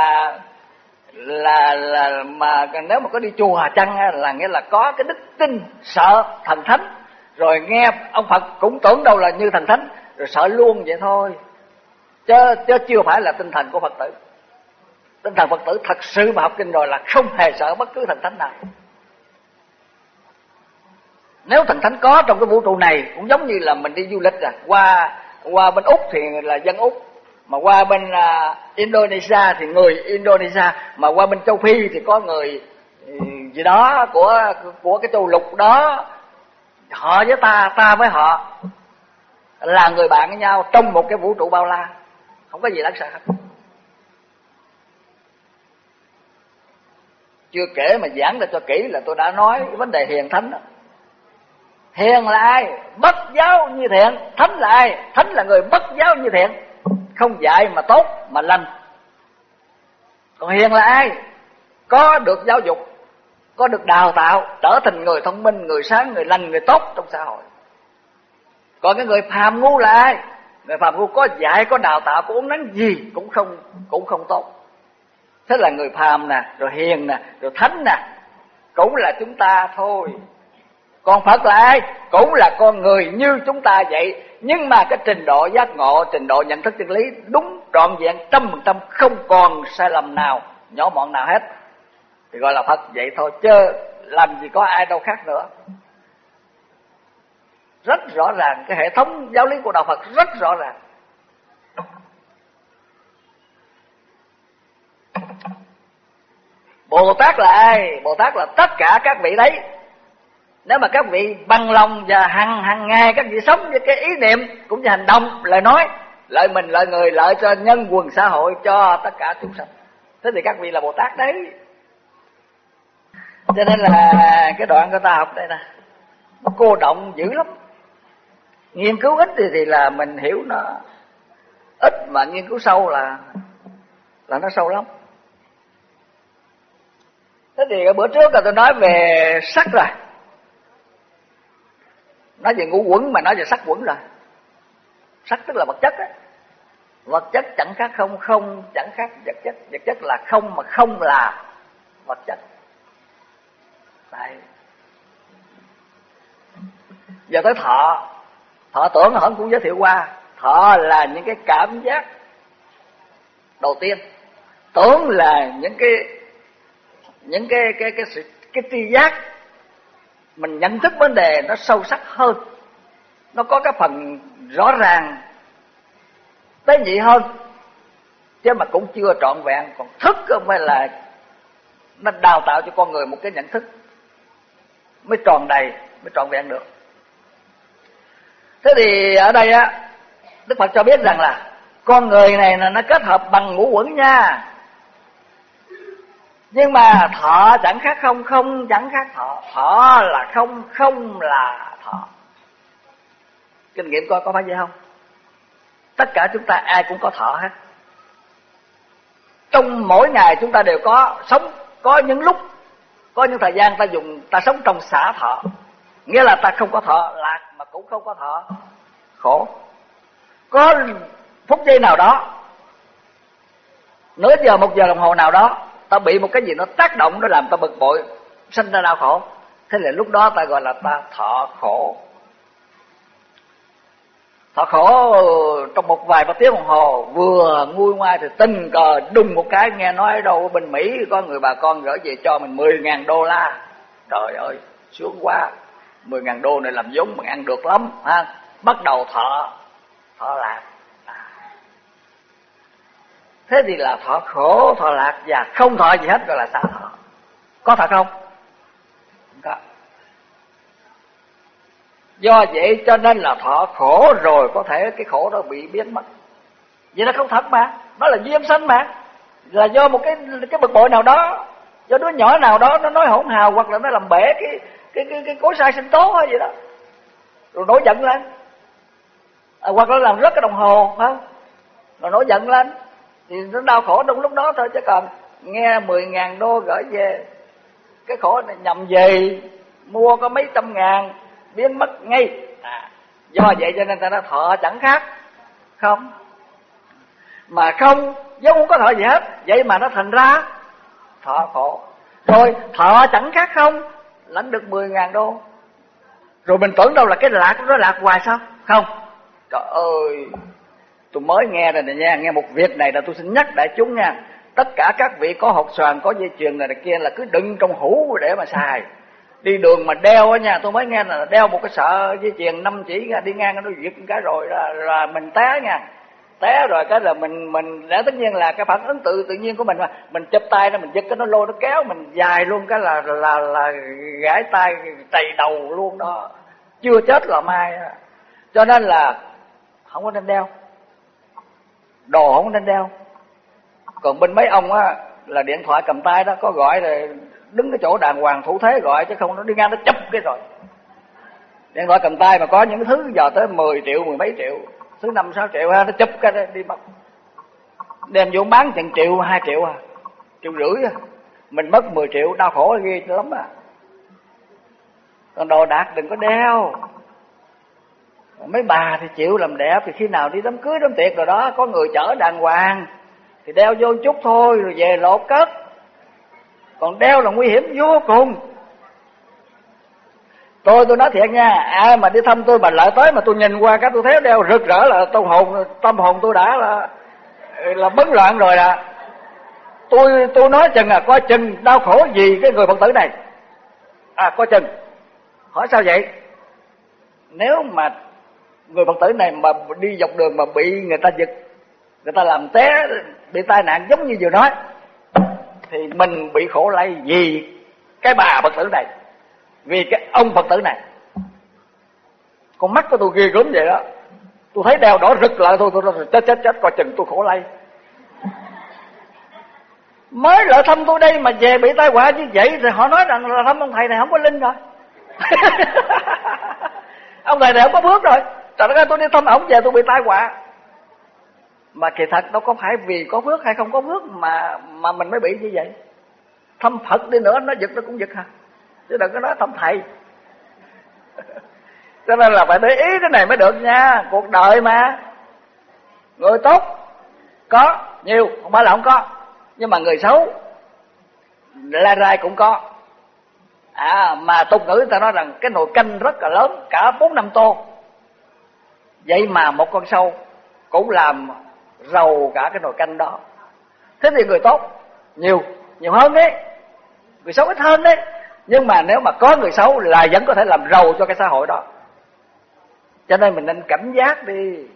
là mà nếu mà có đi chùa Hà Chăng là nghĩa là có cái đức tin sợ thần thánh, rồi nghe ông Phật cũng tưởng đâu là như thần thánh rồi sợ luôn vậy thôi. Chứ chưa phải là tinh thần của Phật tử. Tinh thần Phật tử thật sự mà học kinh rồi là không hề sợ bất cứ thần thánh nào. Nếu thần thánh có trong cái vũ trụ này cũng giống như là mình đi du lịch qua Qua bên Úc thì là dân Úc, mà qua bên Indonesia thì người Indonesia, mà qua bên châu Phi thì có người gì đó của cái châu lục đó. Họ với ta với họ là người bạn với nhau trong một cái vũ trụ bao la, không có gì đáng sợ hết. Chưa kể mà giảng ra cho kỹ là tôi đã nói cái vấn đề hiền thánh đó. Hiền là ai? Bất giáo như thiện. Thánh là ai? Thánh là người bất giáo như thiện, không dạy mà tốt mà lành. Còn hiền là ai? Có được giáo dục, có được đào tạo, trở thành người thông minh, người sáng, người lành, người tốt trong xã hội. Còn cái người phàm ngu là ai? Người phàm ngu có dạy, có đào tạo, có uống nắng gì cũng không tốt. Thế là người phàm nè, rồi hiền nè, rồi thánh nè, cũng là chúng ta thôi. Còn Phật là ai? Cũng là con người như chúng ta vậy, nhưng mà cái trình độ giác ngộ, trình độ nhận thức chân lý đúng trọn vẹn 100%, không còn sai lầm nào, nhỏ mọn nào hết, thì gọi là Phật vậy thôi, chứ làm gì có ai đâu khác nữa. Rất rõ ràng, cái hệ thống giáo lý của đạo Phật rất rõ ràng. Bồ Tát là ai? Bồ Tát là tất cả các vị đấy. Nếu mà các vị bằng lòng và hàng ngày các vị sống với cái ý niệm cũng như hành động, lời nói, lợi mình, lợi người, lợi cho nhân quần xã hội, cho tất cả chúng sanh, thế thì các vị là Bồ Tát đấy. Cho nên là cái đoạn của ta học đây nè, nó cô động dữ lắm. Nghiên cứu ít thì là mình hiểu nó ít, mà nghiên cứu sâu là nó sâu lắm. Thế thì bữa trước là tôi nói về sắc rồi, nói về ngũ quẩn mà nói về sắc quẩn rồi. Sắc tức là vật chất á. Vật chất chẳng khác không, không chẳng khác vật chất. Vật chất là không mà không là vật chất. Đấy. Giờ tới thọ. Thọ tưởng hẳn cũng giới thiệu qua. Thọ là những cái cảm giác đầu tiên. Tưởng là những cái tri giác, mình nhận thức vấn đề nó sâu sắc hơn, nó có cái phần rõ ràng tế nhị hơn, chứ mà cũng chưa trọn vẹn. Còn thức không phải là nó đào tạo cho con người một cái nhận thức mới tròn đầy, mới trọn vẹn được. Thế thì ở đây á, Đức Phật cho biết rằng là con người này là nó kết hợp bằng ngũ uẩn nha. Nhưng mà thọ chẳng khác không, không chẳng khác thọ. Thọ là không, không là thọ. Kinh nghiệm coi có phải vậy không? Tất cả chúng ta ai cũng có thọ hết. Trong mỗi ngày chúng ta đều có sống, có những lúc, có những thời gian ta sống trong xả thọ. Nghĩa là ta không có thọ lạc mà cũng không có thọ khổ. Có phút giây nào đó, nửa giờ, 1 giờ đồng hồ nào đó, ta bị một cái gì nó tác động, nó làm ta bực bội, sinh ra đau khổ. Thế là lúc đó ta gọi là ta thọ khổ. Thọ khổ trong một vài tiếng đồng hồ, vừa nguôi ngoai thì tình cờ đùng một cái nghe nói đâu ở bên Mỹ có người bà con gửi về cho mình $10.000. Trời ơi, sướng quá. $10.000 này làm vốn mình ăn được lắm ha. Bắt đầu thọ lạc. Thế thì là thọ khổ, thọ lạc và không thọ gì hết gọi là xả thọ. Có thật không? Không có. Do vậy cho nên là thọ khổ rồi có thể cái khổ đó bị biến mất. Vậy nó không thật mà, nó là duyên sanh mà. Là do một cái bực bội nào đó, do đứa nhỏ nào đó nó nói hỗn hào, hoặc là nó làm bể cái cối xay sinh tố hay gì đó, rồi nổi giận lên. Hoặc là làm rớt cái đồng hồ, phải không? Rồi nổi giận lên thì nó đau khổ trong lúc đó thôi. Chứ còn nghe $10.000 gửi về, cái khổ này nhầm gì, mua có mấy trăm ngàn biến mất ngay. Do vậy cho nên ta nói thọ chẳng khác không, mà không giống không có thọ gì hết, vậy mà nó thành ra thọ khổ. Rồi thọ chẳng khác không, lãnh được $10.000, rồi mình tưởng đâu là cái lạc nó lạc hoài sao? Không. Trời ơi, tôi mới nghe rồi này nha, nghe một việc này là tôi xin nhắc đại chúng nha. Tất cả các vị có hột xoàn, có dây chuyền này kia là cứ đựng trong hũ để mà xài. Đi đường mà đeo á nha, tôi mới nghe là đeo một cái sợi dây chuyền 5 chỉ đi ngang nó giật cái rồi là mình té nha. Té rồi cái là mình đã tất nhiên là cái phản ứng tự nhiên của mình mà mình chụp tay nó, mình giật cái nó lôi nó kéo mình dài luôn, cái là gãy tay trầy đầu luôn đó, chưa chết là mai. Cho nên là không có nên đeo đồ, không có nên đeo. Còn bên mấy ông á là điện thoại cầm tay đó, có gọi rồi đứng cái chỗ đàng hoàng thủ thế gọi, chứ không nó đi ngang nó chụp cái rồi. Điện thoại cầm tay mà có những cái thứ giờ tới 10 triệu, 10 mấy triệu, thứ 5-6 triệu ha, nó chụp cái đó, đi mất. Đem vô bán chừng triệu, 2 triệu à, 1,5 triệu à. Mình mất 10 triệu đau khổ ghê lắm à. Còn đồ đạc đừng có đeo. Mấy bà thì chịu làm đẹp, thì khi nào đi đám cưới đám tiệc rồi đó, có người chở đàng hoàng thì đeo vô chút thôi rồi về lột cất. Còn đeo là nguy hiểm vô cùng. Tôi nói thiệt nha, ai mà đi thăm tôi mà lại tới mà tôi nhìn qua cái tôi thấy đeo rực rỡ là tâm hồn tôi đã là bấn loạn rồi à. Tôi nói chừng coi chừng đau khổ gì cái người Phật tử này. Coi chừng. Hỏi sao vậy? Nếu mà người Phật tử này mà đi dọc đường mà bị người ta giật, người ta làm té, bị tai nạn giống như vừa nói, thì mình bị khổ lây vì cái bà Phật tử này, vì cái ông Phật tử này. Con mắt của tôi ghê gớm vậy đó. Tôi thấy đeo đỏ rực lại thôi, tôi chết coi chừng tôi khổ lây. Mới lại thăm tôi đây mà về bị tai họa như vậy thì họ nói rằng là thăm ông thầy này không có linh rồi. Ông thầy này không có phước rồi. Trời đất ơi, tôi đi thăm ổng về tôi bị tai họa. Mà kỳ thật đâu có phải vì có phước hay không có phước mà mình mới bị như vậy. Thăm Phật đi nữa nó giật nó cũng giật hả? Chứ đừng có nói thăm thầy. Cho nên là phải để ý cái này mới được nha. Cuộc đời mà người tốt có nhiều, không phải là không có. Nhưng mà người xấu la rai cũng có. Mà tục ngữ người ta nói rằng cái nồi canh rất là lớn, cả 4-5 tô. Vậy mà một con sâu cũng làm rầu cả cái nồi canh đó. Thế thì người tốt nhiều hơn đấy, người xấu ít hơn đấy. Nhưng mà nếu mà có người xấu là vẫn có thể làm rầu cho cái xã hội đó. Cho nên mình nên cảnh giác đi,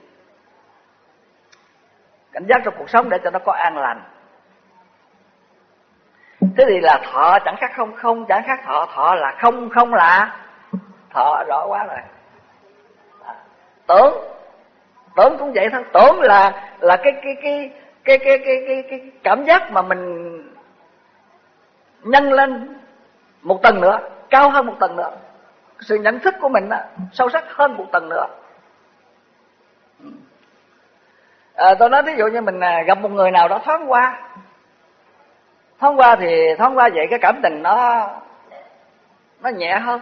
cảnh giác trong cuộc sống để cho nó có an lành. Thế thì là thọ chẳng khác không chẳng khác thọ, thọ là không là thọ, rõ quá rồi. Tưởng cũng vậy thôi. Tưởng là cái cảm giác mà mình nhân lên một tầng nữa, cao hơn một tầng nữa. Sự nhận thức của mình sâu sắc hơn một tầng nữa. Tôi nói ví dụ như mình gặp một người nào đó thoáng qua vậy cái cảm tình nó nhẹ hơn.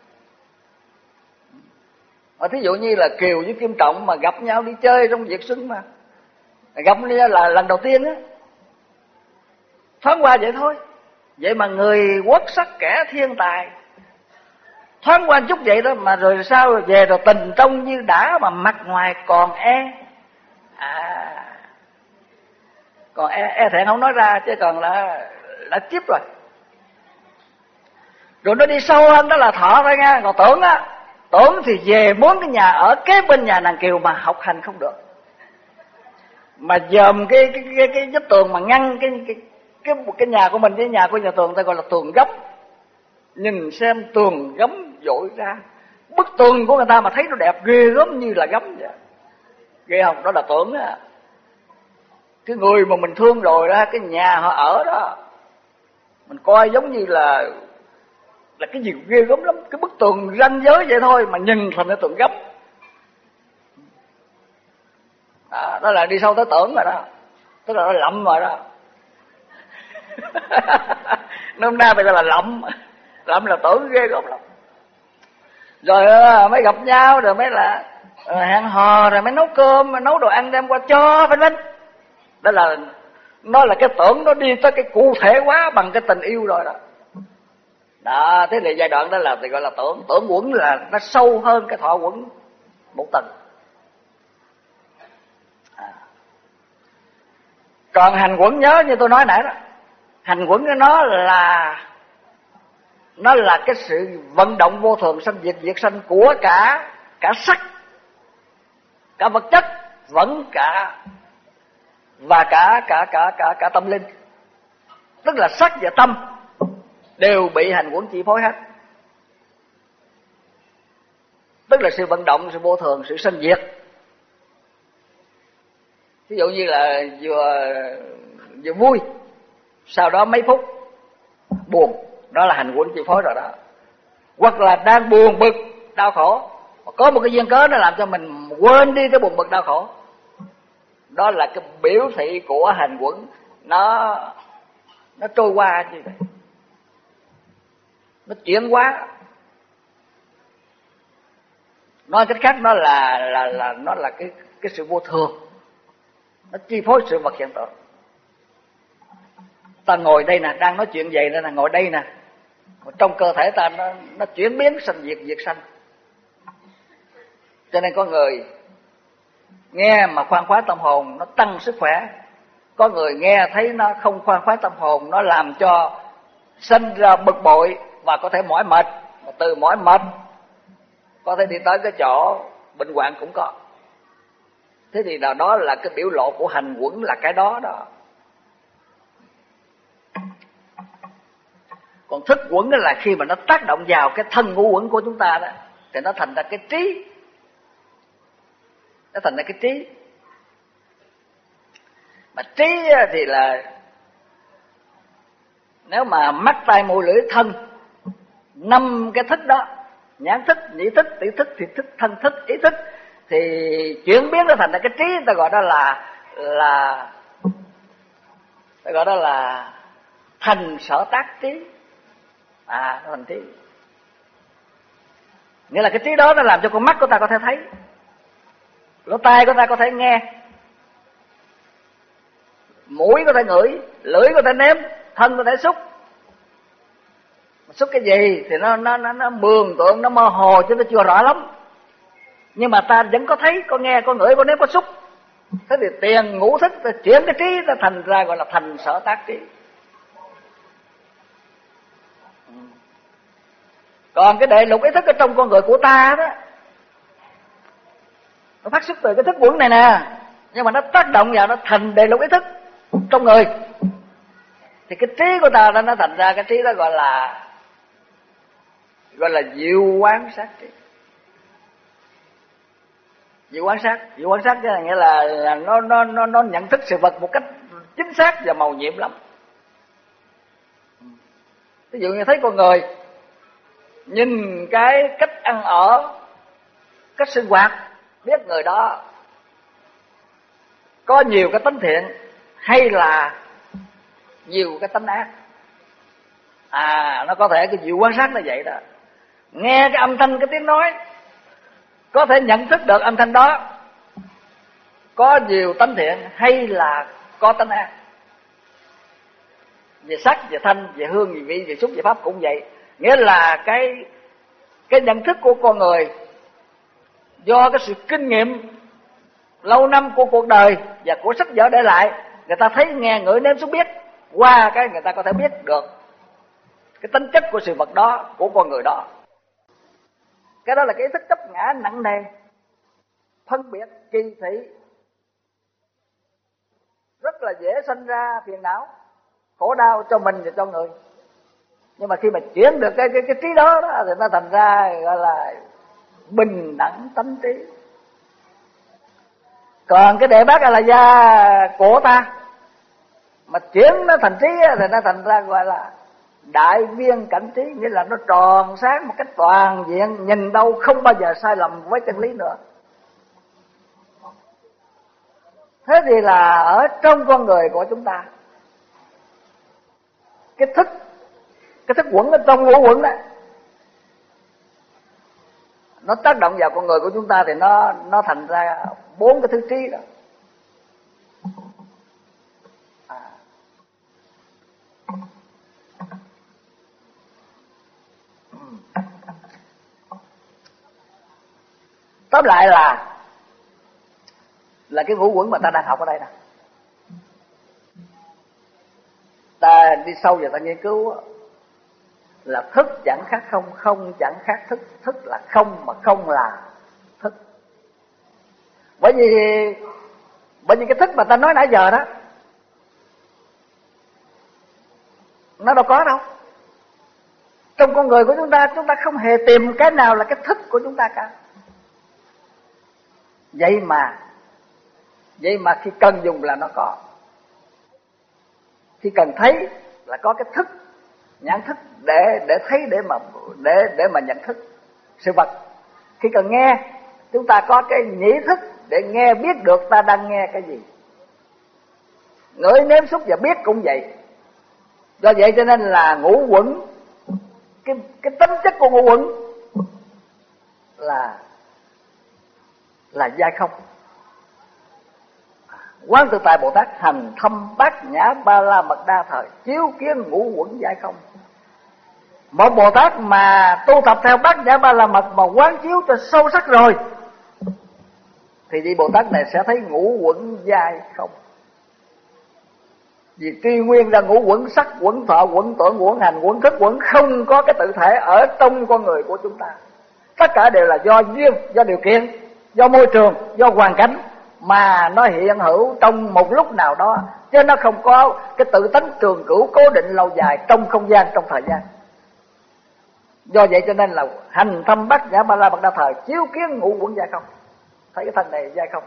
Thí dụ như là Kiều với Kim Trọng mà gặp nhau đi chơi trong Việt Xuân mà gặp là lần đầu tiên á, thoáng qua vậy thôi. Vậy mà người quốc sắc kẻ thiên tài, thoáng qua chút vậy đó mà rồi sao về rồi tình trong như đã mà mặt ngoài còn còn e thẹn không nói ra, chứ còn là chíp rồi. Rồi nó đi sâu hơn đó là thọ thôi nha. Còn tưởng thì về muốn cái nhà ở kế bên nhà nàng Kiều mà học hành không được, mà dòm cái vách tường mà ngăn cái nhà của mình với nhà của nhà Tường, ta gọi là tường gấm. Nhìn xem tường gấm dội ra, bức tường của người ta mà thấy nó đẹp ghê gớm như là gấm vậy. Ghê không? Đó là tưởng á. Cái người mà mình thương rồi đó, cái nhà họ ở đó, mình coi giống như là cái gì ghê gớm lắm. Cái bức tường ranh giới vậy thôi mà nhìn thành cái tường gấm. Đó là đi sâu tới tưởng rồi đó, tức là nó lậm rồi đó. Nôm na bây giờ là lậm là tưởng ghê gớm lắm. Rồi mới gặp nhau, rồi mới là hẹn hò, rồi mới nấu cơm, mới nấu đồ ăn đem qua cho vân vân. Đó là nó là cái tưởng, nó đi tới cái cụ thể hóa bằng cái tình yêu rồi đó. Đó, thế thì giai đoạn đó là thì gọi là tưởng quẩn, là nó sâu hơn cái thọ quẩn một tầng. Còn hành quẩn nhớ như tôi nói nãy đó, hành quẩn của nó nó là cái sự vận động vô thường sanh diệt, diệt sanh của cả sắc, cả vật chất, vẫn cả và cả tâm linh. Tức là sắc và tâm đều bị hành quẩn chi phối hết. Tức là sự vận động, sự vô thường, sự sanh diệt. Ví dụ như là vừa vui, sau đó mấy phút buồn, đó là hành quẩn chi phối rồi đó. Hoặc là đang buồn bực, đau khổ, có một cái duyên cớ nó làm cho mình quên đi cái buồn bực đau khổ, đó là cái biểu thị của hành quẩn nó trôi qua như vậy, nó chuyển hóa. Nói cách khác, nó là cái sự vô thường, nó chi phối sự vật hiện tượng. Ta ngồi đây nè, đang nói chuyện vậy nè, ngồi đây nè, trong cơ thể ta nó chuyển biến sanh diệt, diệt sanh. Cho nên có người nghe mà khoan khoái tâm hồn, nó tăng sức khỏe. Có người nghe thấy nó không khoan khoái tâm hồn, nó làm cho sinh ra bực bội và có thể mỏi mệt. Mà từ mỏi mệt có thể đi tới cái chỗ bệnh hoạn cũng có. Thế thì đó là cái biểu lộ của hành quẩn, là cái đó đó. Còn thức quẩn là khi mà nó tác động vào cái thân ngũ quẩn của chúng ta đó, thì nó thành ra cái trí. Nó thành ra cái trí. Mà trí thì là nếu mà mắt tai mũi lưỡi thân, 5 cái thức đó, nhãn thức, nhĩ thức, tỷ thức, thiệt thức, thân thức, ý thức, thì chuyển biến nó thành ra cái trí. Ta gọi đó là thành sở tác trí. Nó thành trí. Nghĩa là cái trí đó nó làm cho con mắt của ta có thể thấy, lỗ tai của ta có thể nghe, mũi có thể ngửi, lưỡi có thể nếm, thân có thể xúc. Xúc cái gì thì nó mường tượng, nó mơ hồ chứ nó chưa rõ lắm. Nhưng mà ta vẫn có thấy, có nghe, có ngửi, có nếm, có xúc. Thế thì tiền ngũ thức ta chuyển cái trí ta thành ra gọi là thành sở tác trí. Còn cái đệ lục ý thức ở trong con người của ta đó, nó phát xuất từ cái thức quẩn này nè, nhưng mà nó tác động vào nó thành đệ lục ý thức trong người. Thì cái trí của ta nó thành ra cái trí đó gọi là diệu quán sát trí. Diệu quán sát nghĩa là nó nhận thức sự vật một cách chính xác và màu nhiệm lắm. Ví dụ như thấy con người, nhìn cái cách ăn ở, cách sinh hoạt, biết người đó có nhiều cái tánh thiện hay là nhiều cái tánh ác. Nó có thể cái diệu quan sát là vậy đó. Nghe cái âm thanh, cái tiếng nói, có thể nhận thức được âm thanh đó có nhiều tánh thiện hay là có tánh ác. Về sắc, về thanh, về hương, về vị, về xúc, về pháp cũng vậy. Nghĩa là cái nhận thức của con người do cái sự kinh nghiệm lâu năm của cuộc đời và của sách vở để lại, người ta thấy, nghe, ngửi, nếm, xúc, biết, qua cái người ta có thể biết được cái tính chất của sự vật đó, của con người đó. Cái đó là cái ý thức chấp ngã nặng nề, phân biệt, kỳ thị, rất là dễ sinh ra phiền não, khổ đau cho mình và cho người. Nhưng mà khi mà chuyển được cái trí đó thì nó thành ra gọi là bình đẳng tánh trí. Còn cái đệ bát là gia của ta mà chuyển nó thành trí thì nó thành ra gọi là đại viên cảnh trí, nghĩa là nó tròn sáng một cách toàn diện, nhìn đâu không bao giờ sai lầm với chân lý nữa. Thế thì là ở trong con người của chúng ta, cái thức quẩn ở trong ngũ quẩn đó, nó tác động vào con người của chúng ta thì nó thành ra 4 cái thứ trí đó. Tóm lại là cái ngũ quẩn mà ta đang học ở đây nè, ta đi sâu vào ta nghiên cứu là thức chẳng khác không, không chẳng khác thức, thức là không mà không là thức. Bởi vì cái thức mà ta nói nãy giờ đó, nó đâu có đâu. Trong con người của chúng ta không hề tìm cái nào là cái thức của chúng ta cả. Vậy mà khi cần dùng là nó có. Khi cần thấy là có cái thức, nhãn thức để thấy, để mà nhận thức sự vật. Khi cần nghe, chúng ta có cái nhĩ thức để nghe biết được ta đang nghe cái gì. Ngửi nếm xúc và biết cũng vậy. Do vậy cho nên là ngũ uẩn, cái tính chất của ngũ uẩn là giai không. Quán Tự Tại Bồ Tát hành thâm Bát Nhã Ba La Mật Đa thời, chiếu kiến ngũ uẩn giai không. Một Bồ Tát mà tu tập theo Bát Nhã Ba La Mật mà quán chiếu cho sâu sắc rồi, thì vị Bồ Tát này sẽ thấy ngũ uẩn giai không. Vì tuy nguyên là ngũ uẩn sắc, uẩn thọ, uẩn tưởng, uẩn hành, uẩn thức, uẩn không có cái tự thể ở trong con người của chúng ta. Tất cả đều là do duyên, do điều kiện, do môi trường, do hoàn cảnh mà nó hiện hữu trong một lúc nào đó, chứ nó không có cái tự tánh trường cửu cố định lâu dài trong không gian, trong thời gian. Do vậy cho nên là hành thâm Bát Nhã Ba La Mật Đa thời, chiếu kiến ngũ uẩn giai không. Thấy cái thân này giai không.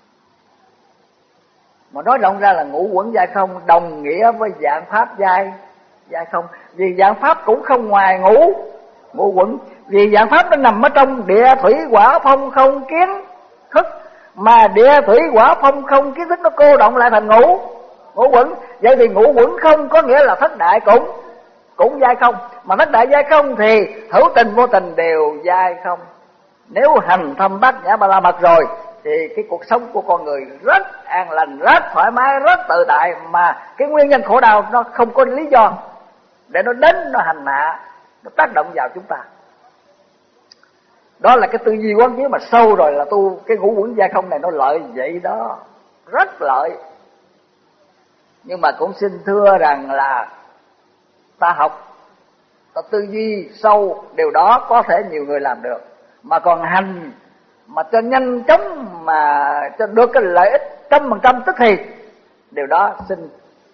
Mà nói rộng ra là ngũ uẩn giai không đồng nghĩa với dạng pháp giai không. Vì dạng pháp cũng không ngoài ngũ uẩn. Vì dạng pháp nó nằm ở trong địa thủy hỏa phong không kiến thức, mà địa thủy hỏa phong không kiến thức nó cô động lại thành ngũ uẩn. Vậy thì ngũ uẩn không có nghĩa là thất đại cũng giai không. Mà thất đại giai không thì hữu tình vô tình đều giai không. Nếu hành thâm Bát Nhã Ba La Mật rồi thì cái cuộc sống của con người rất an lành, rất thoải mái, rất tự tại, mà cái nguyên nhân khổ đau nó không có lý do để nó đến, nó hành hạ, nó tác động vào chúng ta. Đó là cái tư duy quán chiếu mà sâu rồi là tu cái ngũ uẩn giai không này nó lợi vậy đó, rất lợi. Nhưng mà cũng xin thưa rằng là ta học, ta tư duy sâu, điều đó có thể nhiều người làm được, mà còn hành mà cho nhanh chóng mà cho được cái lợi ích 100% tức thì, điều đó xin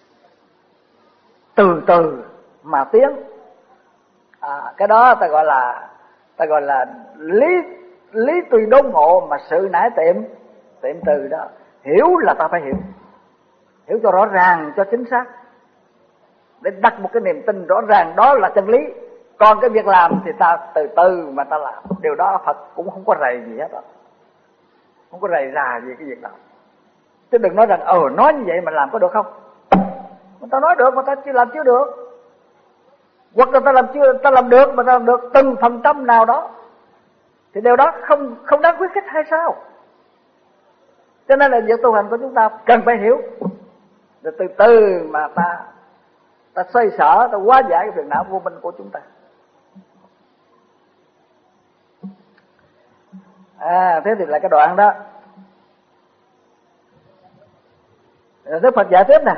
từ từ mà tiến. Cái đó ta gọi là lý tùy đốn ngộ, mà sự nãi tiệm từ đó. Hiểu là ta phải hiểu cho rõ ràng, cho chính xác, để đặt một cái niềm tin rõ ràng đó là chân lý. Còn cái việc làm thì ta từ từ mà ta làm. Điều đó Phật cũng không có rầy gì hết đó, không có rầy rà gì cái việc đó. Chứ đừng nói rằng nói như vậy mà làm có được không. Mà ta nói được mà ta chưa làm chưa được, hoặc là ta làm được mà ta làm được từng phần trăm nào đó, thì điều đó không đáng khuyến khích hay sao? Cho nên là việc tu hành của chúng ta cần phải hiểu, rồi từ từ mà ta xoay sở, ta hóa giải cái phiền não vô minh của chúng ta. Thế thì là cái đoạn đó. Rồi Đức Phật giải tiếp nè.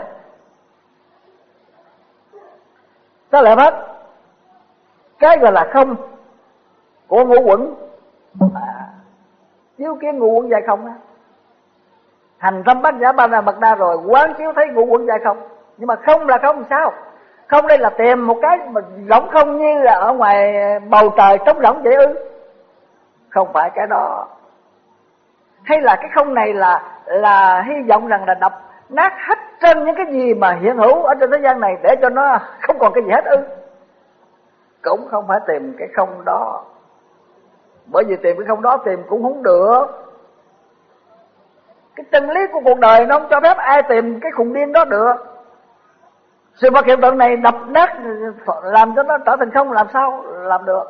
Có lẽ hết cái gọi là không của ngũ uẩn, chiếu kiến ngũ uẩn giai không á. Hành thâm Bát Nhã Ba La Mật Đa rồi quán chiếu thấy ngũ uẩn giai không. Nhưng mà không là không sao? Không đây là tìm một cái mà rỗng không như là ở ngoài bầu trời trống rỗng vậy ư? Không phải cái đó. Hay là cái không này là hy vọng rằng là đập nát hết trơn những cái gì mà hiện hữu ở trên thế gian này để cho nó không còn cái gì hết ư? Cũng không phải tìm cái không đó. Bởi vì tìm cái không đó tìm cũng không được. Cái chân lý của cuộc đời nó không cho phép ai tìm cái khùng điên đó được. Sự vật hiện tượng này đập nát làm cho nó trở thành không, làm sao làm được.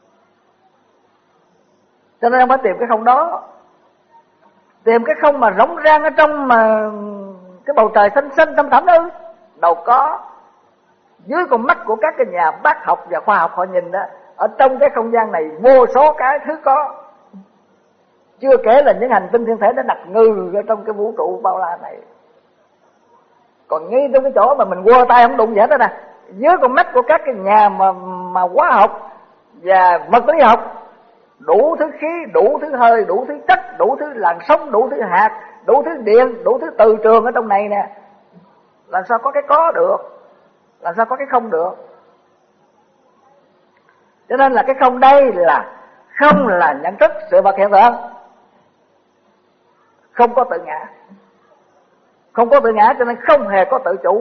Cho nên không phải tìm cái không đó. Tìm cái không mà rỗng rang ở trong mà cái bầu trời xanh xanh thăm thẳm ư? Đâu có. Dưới con mắt của các cái nhà bác học và khoa học họ nhìn đó, ở trong cái không gian này vô số cái thứ có. Chưa kể là những hành tinh thiên thể nó đặt ngư ở trong cái vũ trụ bao la này. Còn ngay trong cái chỗ mà mình quơ tay không đụng gì hết đó nè, dưới con mắt của các cái nhà mà hóa học và vật lý học, đủ thứ khí, đủ thứ hơi, đủ thứ chất, đủ thứ làn sóng, đủ thứ hạt, đủ thứ điện, đủ thứ từ trường ở trong này nè. Làm sao có cái có được, làm sao có cái không được. Cho nên là cái không đây là không là nhận thức sự vật hiện tượng, không có tự ngã. Không có tự ngã cho nên không hề có tự chủ.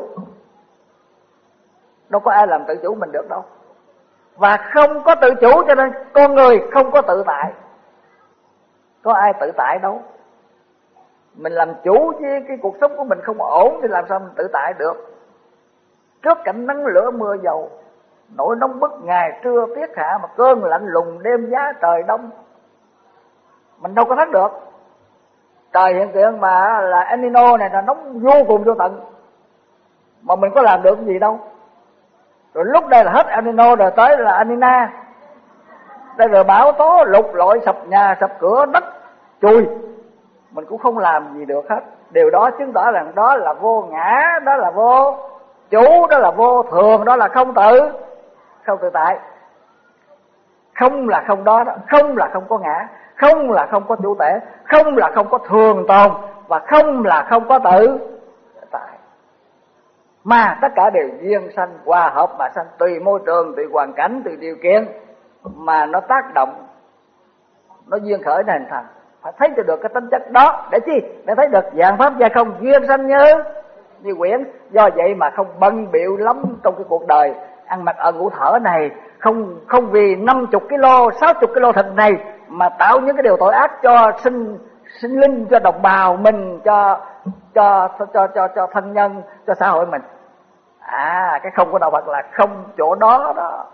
Đâu có ai làm tự chủ mình được đâu. Và không có tự chủ cho nên con người không có tự tại. Có ai tự tại đâu. Mình làm chủ với cái cuộc sống của mình không ổn thì làm sao mình tự tại được. Trước cảnh nắng lửa mưa dầu, nỗi nóng bức ngày trưa tiết hạ, mà cơn lạnh lùng đêm giá trời đông, mình đâu có thắng được. Trời hiện tượng mà là El Nino này là nóng vô cùng vô tận, mà mình có làm được cái gì đâu. Rồi lúc đây là hết El Nino rồi tới là El Nina. Đây rồi bão tố lụt lội, sập nhà sập cửa, đất chùi, mình cũng không làm gì được hết. Điều đó chứng tỏ rằng đó là vô ngã, đó là vô chủ, đó là vô thường, đó là không tự tại. Không là không đó, không là không có ngã, không là không có chủ thể, không là không có thường tồn, và không là không có tự tại. Mà tất cả đều duyên sanh, hòa hợp mà sanh, tùy môi trường, tùy hoàn cảnh, tùy điều kiện mà nó tác động, nó duyên khởi nó hình thành. Phải thấy cho được cái tính chất đó để chi? Để thấy được dạng pháp giai không duyên sanh như quyển. Do vậy mà không bận bịu lắm trong cái cuộc đời ăn mặc ở ngủ thở này, không vì 50 kg, 60 kg thịt này mà tạo những cái điều tội ác cho sinh linh, cho đồng bào mình, cho thân nhân, cho xã hội mình. Cái không của đạo Phật là không chỗ đó đó.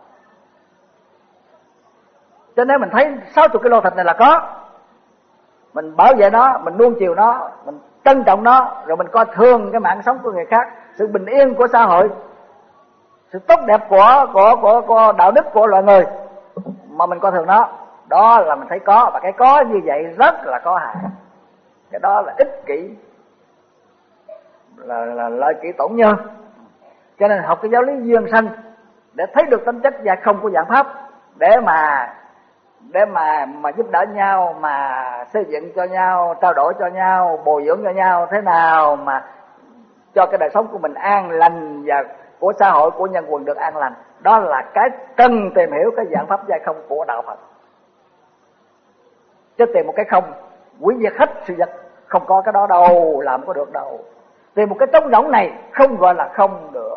Cho nên mình thấy 60 kg thịt này là có, mình bảo vệ nó, mình nuông chiều nó, mình trân trọng nó, rồi mình coi thường cái mạng sống của người khác, sự bình yên của xã hội, sự tốt đẹp của đạo đức của loài người mà mình coi thường nó. Đó là mình thấy có, và cái có như vậy rất là có hại. Cái đó là ích kỷ, là lợi kỷ tổn nhân. Cho nên học cái giáo lý duyên sanh để thấy được tính chất và không của dạng pháp, để mà giúp đỡ nhau, mà xây dựng cho nhau, trao đổi cho nhau, bồi dưỡng cho nhau thế nào mà cho cái đời sống của mình an lành và của xã hội, của nhân quần được an lành. Đó là cái cần tìm hiểu cái dạng pháp giai không của đạo Phật. Chứ tìm một cái không hủy diệt hết sự vật, không có cái đó đâu, làm có được đâu. Tìm một cái trống rỗng này không gọi là không được.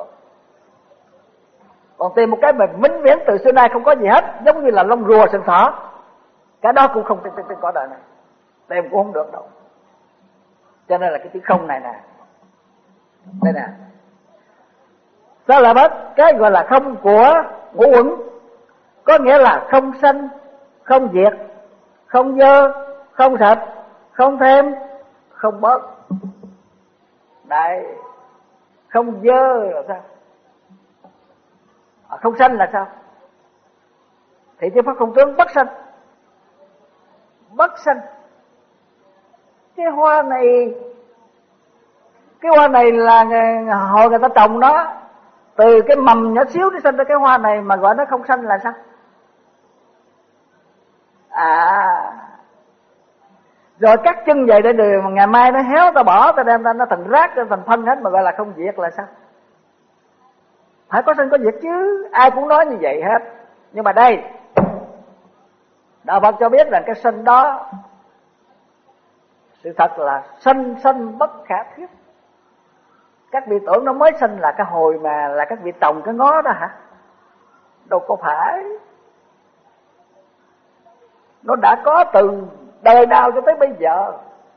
Còn tìm một cái mà vĩnh viễn từ xưa nay không có gì hết, giống như là lông rùa sừng thỏ, cái đó cũng không trên cõi đời này, tìm cũng không được đâu. Cho nên là cái chữ không này nè, đây nè, sao là mất cái gọi là không của ngũ uẩn, có nghĩa là không sanh, không diệt, không dơ, không sạch, không thêm, không bớt. Đấy, không dơ là sao? Không sanh là sao? Thì cái pháp không tướng bất sanh. Bất sanh. Cái hoa này là hồi người ta trồng nó, từ cái mầm nhỏ xíu nó sinh ra cái hoa này mà gọi nó không sanh là sao? Rồi cắt chân vậy để đường mà ngày mai nó héo, ta bỏ, ta đem nó thành rác, thành phân hết mà gọi là không diệt là sao? Phải có sinh có diệt chứ, ai cũng nói như vậy hết. Nhưng mà đây, đạo Phật cho biết rằng cái sinh đó, sự thật là sanh bất khả thuyết. Các vị tưởng nó mới sinh là cái hồi mà là các vị trồng cái ngó đó hả? Đâu có phải. Nó đã có từ đời nào cho tới bây giờ.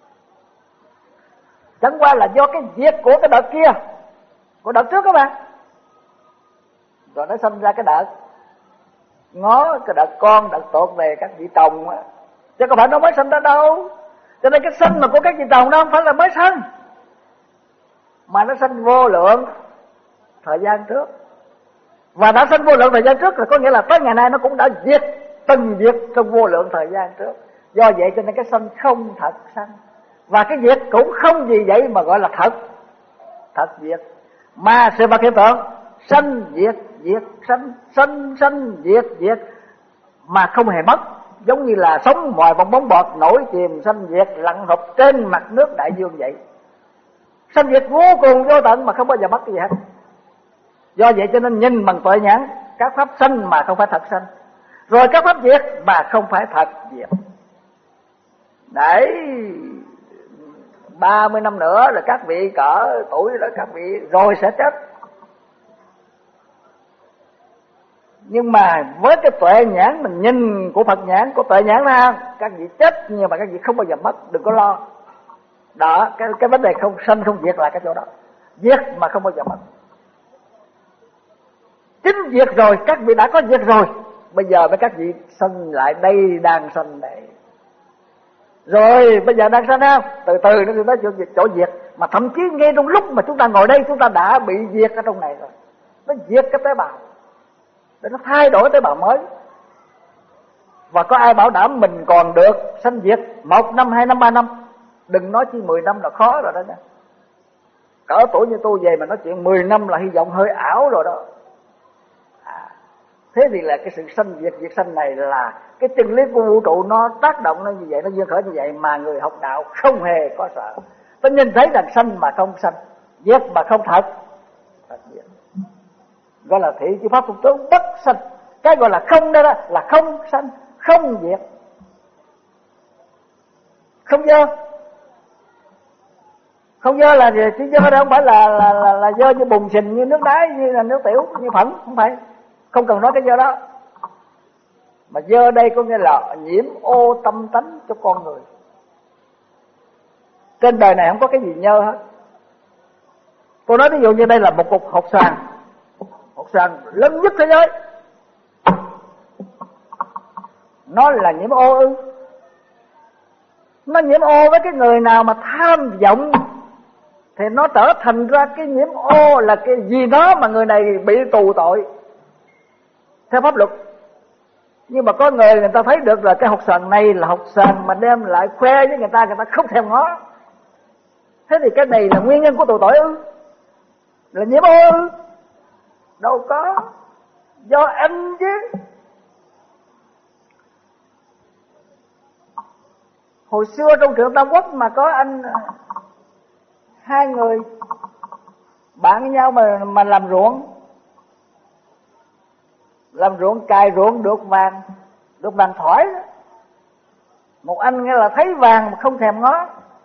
Chẳng qua là do cái diệt của cái đợt kia, của đợt trước các bạn, rồi nó sinh ra cái đợt ngó, cái đợt con, đợt tột về các vị trồng á, chứ không phải nó mới sinh ra đâu. Cho nên cái sinh mà của các vị trồng đó không phải là mới sinh, mà nó sinh vô lượng thời gian trước. Và đã sinh vô lượng thời gian trước là có nghĩa là tới ngày nay nó cũng đã diệt, từng diệt trong vô lượng thời gian trước. Do vậy cho nên cái sanh không thật sanh, và cái diệt cũng không gì vậy mà gọi là thật diệt. Mà sự vật hiện tượng sanh diệt diệt sanh, sanh sanh diệt diệt mà không hề mất, giống như là sống ngoài bong bóng bọt nổi chìm sanh diệt lặn hụp trên mặt nước đại dương vậy. Sanh diệt vô cùng vô tận mà không bao giờ mất cái gì hết. Do vậy cho nên nhìn bằng tuệ nhãn, các pháp sanh mà không phải thật sanh, rồi các pháp diệt mà không phải thật diệt. Đấy, 30 năm nữa là các vị cỡ tuổi là các vị rồi sẽ chết. Nhưng mà với cái tuệ nhãn mình nhìn của Phật nhãn, của tuệ nhãn ra, các vị chết nhưng mà các vị không bao giờ mất, đừng có lo. Đó, cái vấn đề không sanh không diệt là cái chỗ đó. Diệt mà không bao giờ mất. Chính diệt rồi, các vị đã có diệt rồi, bây giờ với các vị sanh lại đây, đang sanh đây. Rồi bây giờ đang sanh không? Từ từ nó tới chỗ diệt. Mà thậm chí ngay trong lúc mà chúng ta ngồi đây, chúng ta đã bị diệt ở trong này rồi. Nó diệt cái tế bào để nó thay đổi tế bào mới. Và có ai bảo đảm mình còn được sanh diệt 1 năm, 2 năm, 3 năm? Đừng nói chi 10 năm là khó rồi đó nha. Cỡ tuổi như tôi về mà nói chuyện 10 năm là hy vọng hơi ảo rồi đó. Thế thì là cái sự sanh diệt diệt sanh này là cái chân lý của vũ trụ, nó tác động nó như vậy, nó duyên khởi như vậy mà người học đạo không hề có sợ. Tôi nhìn thấy rằng sanh mà không sanh, diệt mà không thật, thật diệt. Gọi là thị chư pháp phục tướng bất sanh. Cái gọi là không đó, là không sanh, không diệt, không dơ. Không dơ là gì? Chứ dơ đó không phải là dơ như bùn xình, như nước đáy, như là nước tiểu, như phẫn, không phải. Không cần nói cái dơ đó. Mà dơ đây có nghĩa là nhiễm ô tâm tánh cho con người. Trên đời này không có cái gì nhơ hết. Tôi nói ví dụ như đây là một cục hột xoàn. Hột xoàn lớn nhất thế giới, nó là nhiễm ô ư? Nó nhiễm ô với cái người nào mà tham vọng thì nó trở thành ra cái nhiễm ô là cái gì đó mà người này bị tù tội theo pháp luật. Nhưng mà có người ta thấy được là cái hột xoàn này là hột xoàn mà đem lại khoe với người ta không thèm ngó. Thế thì cái này là nguyên nhân của tù tội ư? Là nhiễm ô ư? Đâu có, do anh chứ. Hồi xưa trong trường Tam Quốc mà có anh, hai người bạn với nhau mà làm ruộng cày ruộng được vàng thỏi. Một anh nghe là thấy vàng mà không thèm ngó,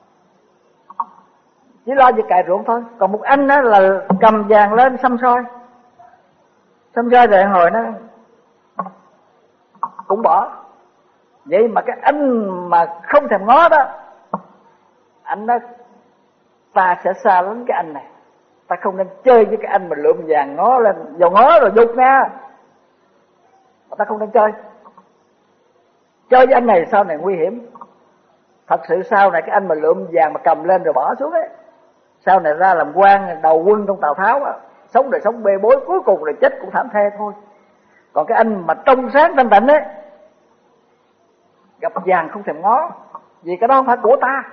chỉ lo việc cày ruộng thôi. Còn một anh đó là cầm vàng lên xăm soi rồi hồi nó cũng bỏ. Vậy mà cái anh mà không thèm ngó đó, anh đó, ta sẽ xa lánh cái anh này, ta không nên chơi với cái anh mà lượm vàng ngó lên, dầu ngó rồi dục nha, ta không nên chơi với anh này sau này nguy hiểm. Thật sự sau này cái anh mà lượm vàng mà cầm lên rồi bỏ xuống ấy, sau này ra làm quan đầu quân trong Tào Tháo á, sống đời sống bê bối, cuối cùng rồi chết cũng thảm thê thôi. Còn cái anh mà trong sáng thanh tịnh ấy, gặp vàng không thèm ngó, vì cái đó không phải của ta,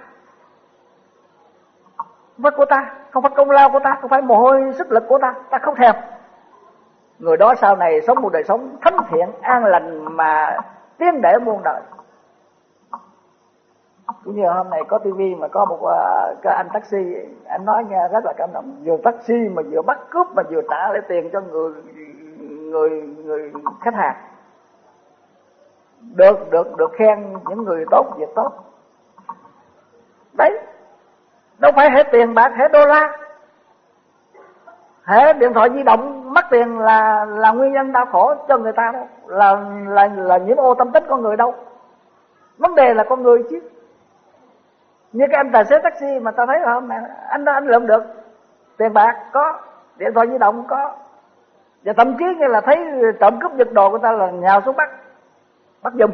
không phải của ta, không phải công lao của ta, không phải mồ hôi sức lực của ta, ta không thèm. Người đó sau này sống một đời sống thánh thiện an lành mà tiến để muôn đời. Cũng như hôm nay có tivi mà có một cái anh taxi, anh nói nghe rất là cảm động, vừa taxi mà vừa bắt cướp mà vừa trả lại tiền cho người khách hàng. Được khen những người tốt, việc tốt. Đấy, đâu phải hết tiền bạc, hết đô la, hết điện thoại di động mất tiền là nguyên nhân đau khổ cho người ta đâu, là nhiễm ô tâm tích con người đâu. Vấn đề là con người chứ. Như cái anh tài xế taxi mà ta thấy không, anh lượm được tiền bạc có, điện thoại di động có, và thậm chí như là thấy trộm cướp giật đồ của ta là nhào xuống bắt giùm.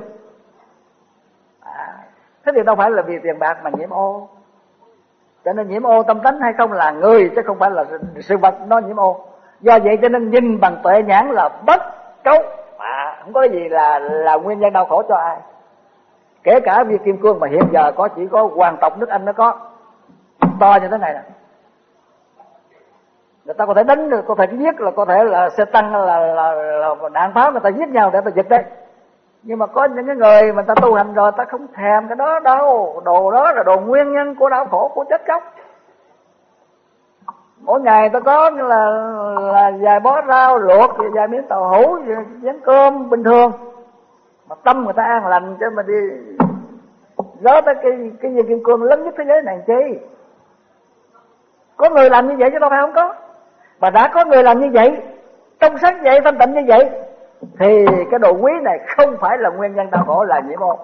Thế thì đâu phải là vì tiền bạc mà nhiễm ô. Cho nên nhiễm ô tâm tánh hay không là người, chứ không phải là sự vật nó nhiễm ô. Do vậy cho nên nhìn bằng tuệ nhãn là bất cấu, không có gì là nguyên nhân đau khổ cho ai. Kể cả viên kim cương mà hiện giờ chỉ có hoàng tộc nước Anh nó có to như thế này nè, Người ta có thể đánh, có thể giết, là có thể là xe tăng, là đạn pháo, người ta giết nhau để ta giật đấy. Nhưng mà có những cái người mà ta tu hành rồi, ta không thèm cái đó đâu. Đồ đó là đồ nguyên nhân của đau khổ, của chết chóc. Mỗi ngày ta có là vài bó rau luộc, vài miếng tàu hũ, chén cơm bình thường, mà tâm người ta an lành, chứ mà đi rớt tới cái viên kim cương lớn nhất thế giới này chi. Có người làm như vậy chứ đâu phải không có. Mà đã có người làm như vậy, trong sáng vậy, thanh tịnh như vậy, thì cái đồ quý này không phải là nguyên nhân đau khổ, là nhiễm ô.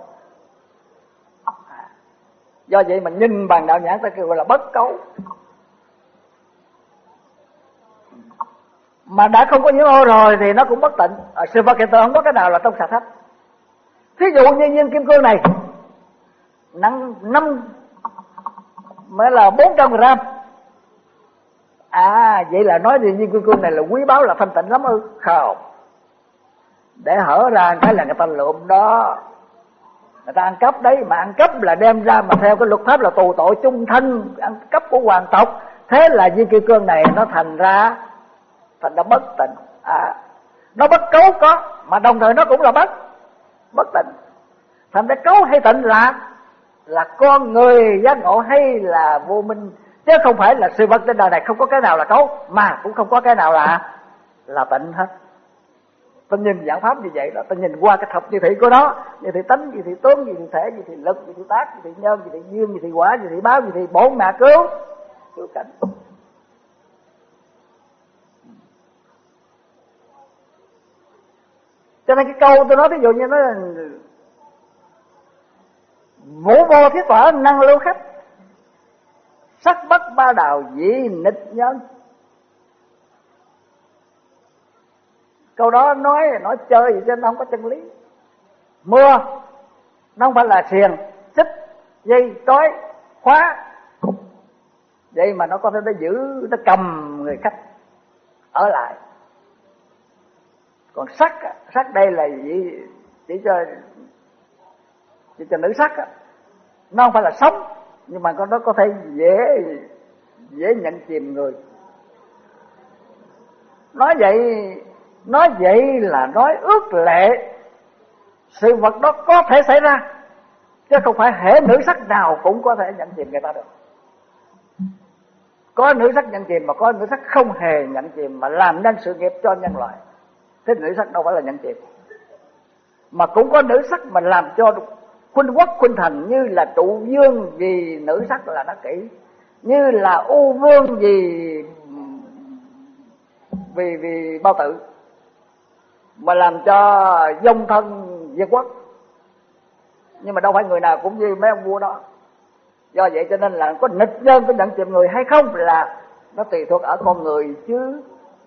Do vậy mà nhìn bằng đạo nhãn ta kêu gọi là bất cấu. Mà đã không có nhiễm ô rồi thì nó cũng bất tịnh. Sự vật hiện tượng không có cái nào là trong sạch hết. Thí dụ như viên kim cương này nặng 5 mới là 400 gram. Vậy là nói gì viên kim cương này là quý báu, là thanh tịnh lắm ư? Không. Để hở ra cái là người ta lượm đó, người ta ăn cắp đấy. Mà ăn cắp là đem ra mà theo cái luật pháp là tù tội chung thân, ăn cắp của hoàng tộc. Thế là viên kim cương này nó thành ra bất tịnh. Nó bất cấu có, mà đồng thời nó cũng là bất tịnh. Thành ra cấu hay tịnh là con người giác ngộ hay là vô minh, chứ không phải là sự vật trên đời này không có cái nào là cấu, mà cũng không có cái nào là tịnh hết. Ta nhìn giảng pháp như vậy đó, ta nhìn qua cái thập như thị của nó, như thị tánh, như thị tướng, như thị thể, như thị lực, như thị tác, như thị nhân, như thị duyên, như thị quả, như thị báo, như thị bổn mà cứu cảnh. Cho nên cái câu tôi nói ví dụ như nó là vũ vô thiết tỏa năng lưu khách, sắc bất ba đào dị nịch nhân. Câu đó nói chơi vậy chứ nó không có chân lý. Mưa nó không phải là xiềng, xích, dây, trói, khóa, vậy mà nó có thể nó giữ, nó cầm người khách ở lại. Còn sắc đây là gì? Chỉ cho nữ sắc á, nó không phải là sống, nhưng mà nó có thể dễ nhận chìm người. Nói vậy là nói ước lệ sự vật đó có thể xảy ra, chứ không phải hễ nữ sắc nào cũng có thể nhận chìm người ta được. Có nữ sắc nhận chìm, mà có nữ sắc không hề nhận chìm, mà làm nên sự nghiệp cho nhân loại. Thế nữ sắc đâu phải là nhận chìm. Mà cũng có nữ sắc mà làm cho khuynh quốc khuynh thành, như là trụ vương vì nữ sắc là đắc kỷ, như là u vương vì bao tử, mà làm cho dông thân diệt quốc. Nhưng mà đâu phải người nào cũng như mấy ông vua đó. Do vậy cho nên là có nghịch nhân có nhận chìm người hay không là nó tùy thuộc ở con người chứ.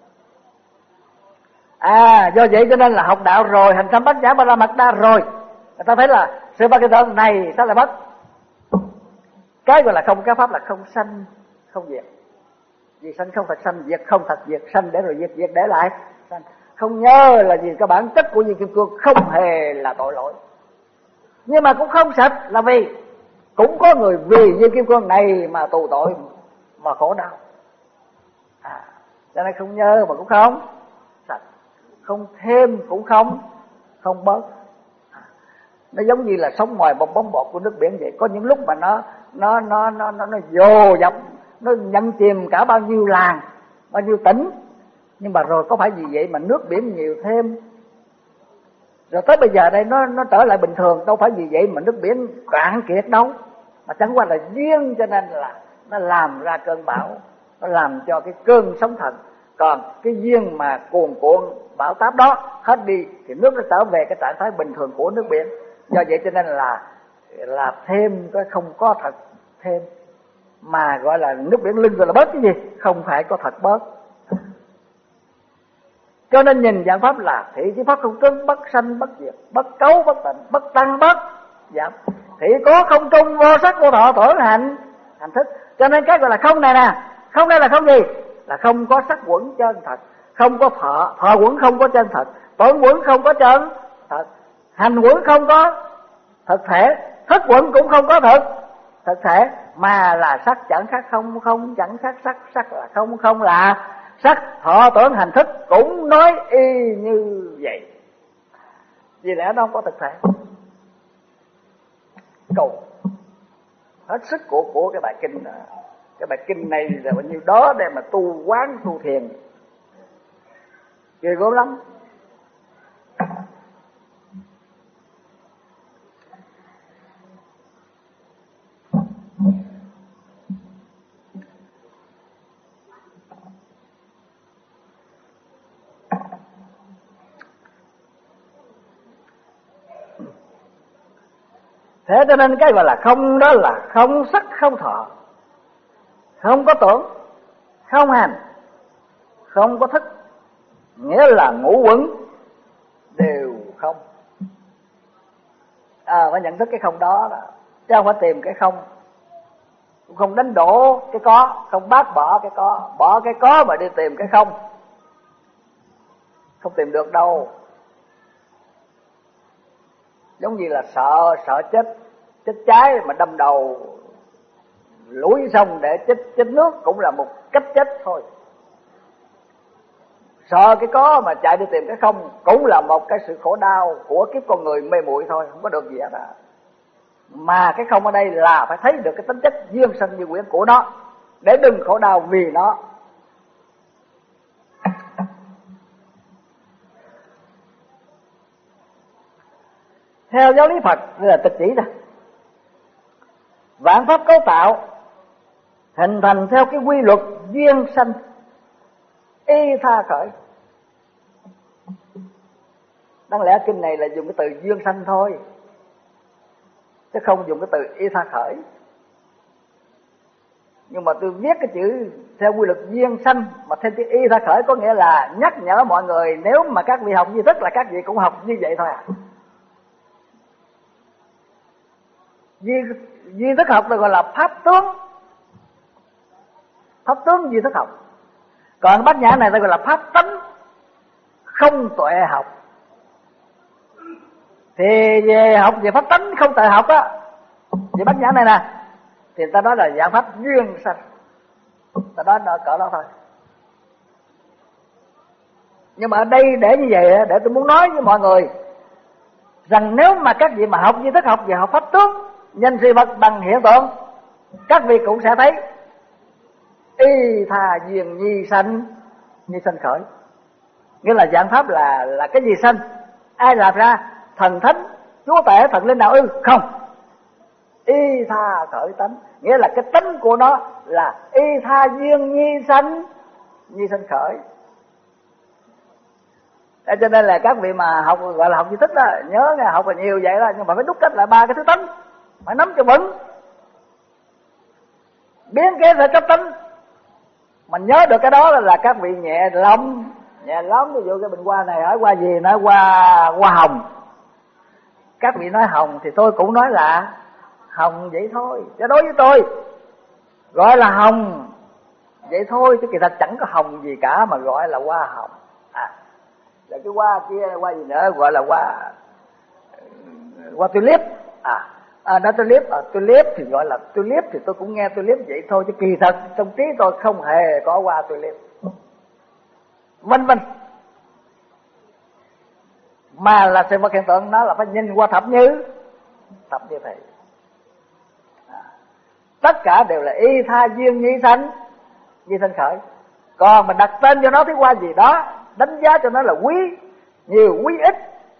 Do vậy cho nên là học đạo rồi, hành tham bát nhã ba la mật đa rồi, người ta thấy là sự ba cái thân này sao lại mất. Cái gọi là không, cái pháp là không sanh không diệt. Vì sanh không thật sanh, diệt không thật diệt. Sanh để rồi diệt, diệt để lại sanh. Không nhớ là gì, cái bản chất của viên kim cương không hề là tội lỗi. Nhưng mà cũng không sạch, là vì cũng có người vì viên kim cương này mà tù tội, mà khổ đau. Cho nên không nhớ mà cũng không sạch, không thêm cũng không bớt. Nó giống như là sống ngoài một bóng bọt của nước biển vậy. Có những lúc mà nó dồn dập, nó nhận chìm cả bao nhiêu làng, bao nhiêu tỉnh. Nhưng mà rồi có phải vì vậy mà nước biển nhiều thêm, rồi tới bây giờ đây nó trở lại bình thường. Đâu phải vì vậy mà nước biển cạn kiệt đâu, mà chẳng qua là duyên, cho nên là nó làm ra cơn bão, nó làm cho cái cơn sóng thần. Còn cái duyên mà cuồn cuộn bão táp đó hết đi thì nước nó trở về cái trạng thái bình thường của nước biển. Do vậy cho nên là thêm, cái không có thật thêm, mà gọi là nước biển lưng rồi là bớt cái gì, không phải có thật bớt. Cho nên nhìn dạng pháp là thị chứ pháp không trung, bất sanh bất diệt, bất cấu bất tịnh, bất tăng bất giảm. Thị có không trung, vô sắc vô thọ, tưởng hành thức. Cho nên cái gọi là không này nè, không đây là không gì? Là không có sắc quẩn chân thật, không có thọ quẩn không có chân thật, tưởng quẩn không có chân thật, hành quẩn không có thực thể, thức quẩn cũng không có thực thể, mà là sắc chẳng khác không, không chẳng khác sắc, sắc là không, không là sắc thọ tưởng hành thức cũng nói y như vậy. Vì lẽ nó không có thực thể. Cầu hết sức của cái bài kinh đó. Cái bài kinh này là bao nhiêu đó để mà tu quán tu thiền, ghê gớm lắm. Thế cho nên cái gọi là không đó là không sắc không thọ, không có tưởng, không hành, không có thức, nghĩa là ngũ uẩn đều không. Phải nhận thức cái không đó, chứ không phải tìm cái không. Không đánh đổ cái có, không bác bỏ cái có, bỏ cái có mà đi tìm cái không, không tìm được đâu. Giống như là sợ chết cháy mà đâm đầu lũi sông để chết nước cũng là một cách chết thôi. Sợ cái có mà chạy đi tìm cái không cũng là một cái sự khổ đau của kiếp con người mê muội thôi, không có được gì hết à. Mà cái không ở đây là phải thấy được cái tính chất duyên sanh như quyển của nó, để đừng khổ đau vì nó. Theo giáo lý Phật là tịch chỉ thôi. Vạn pháp cấu tạo hình thành theo cái quy luật duyên sanh y tha khởi. Đáng lẽ kinh này là dùng cái từ duyên sanh thôi, chứ không dùng cái từ y tha khởi. Nhưng mà tôi viết cái chữ theo quy luật duyên sanh mà thêm chữ y tha khởi có nghĩa là nhắc nhở mọi người nếu mà các vị học duy thức là các vị cũng học như vậy thôi à. Duy thức học được gọi là pháp tướng duy thức học. Còn bát nhã này ta gọi là pháp tánh không tuệ học. Thì về học về pháp tánh không tuệ học á, về bát nhã này nè, thì ta nói là dạng pháp duyên sanh, ta nói cỡ đó thôi. Nhưng mà ở đây để như vậy để tôi muốn nói với mọi người rằng nếu mà các vị mà học duy thức học về học pháp tướng, nhân sự vật bằng hiện tượng, các vị cũng sẽ thấy y tha duyên nhi sanh khởi. Nghĩa là dạng pháp là cái gì sanh? Ai làm ra? Thần thánh, chúa tể, thần linh nào ư? Không. Y tha khởi tánh, nghĩa là cái tánh của nó là y tha duyên nhi sanh khởi. Cho nên là các vị mà học gọi là học duy thức đó, nhớ nghe học là nhiều vậy đó, nhưng mà phải đúc kết lại ba cái thứ tánh, phải nắm cho vững. Biến cái ra cấp tánh, mình nhớ được cái đó là các vị nhẹ lắm. Ví dụ cái bình hoa này hỏi hoa gì, nói hoa hồng. Các vị nói hồng thì tôi cũng nói là hồng vậy thôi, chứ đối với tôi gọi là hồng vậy thôi, chứ kỳ thật chẳng có hồng gì cả mà gọi là hoa hồng. Là cái hoa kia hoa gì nữa gọi là hoa tulip. Nói tulip thì gọi là tulip, thì tôi cũng nghe tulip vậy thôi, chứ kỳ thật trong trí tôi không hề có hoa tulip, vân vân. Mà là sự vật hiện tượng, nó là phải nhìn qua thập như thế. Tất cả đều là y tha duyên nhi sanh khởi. Còn mình đặt tên cho nó cái hoa gì đó, đánh giá cho nó là quý nhiều quý ít,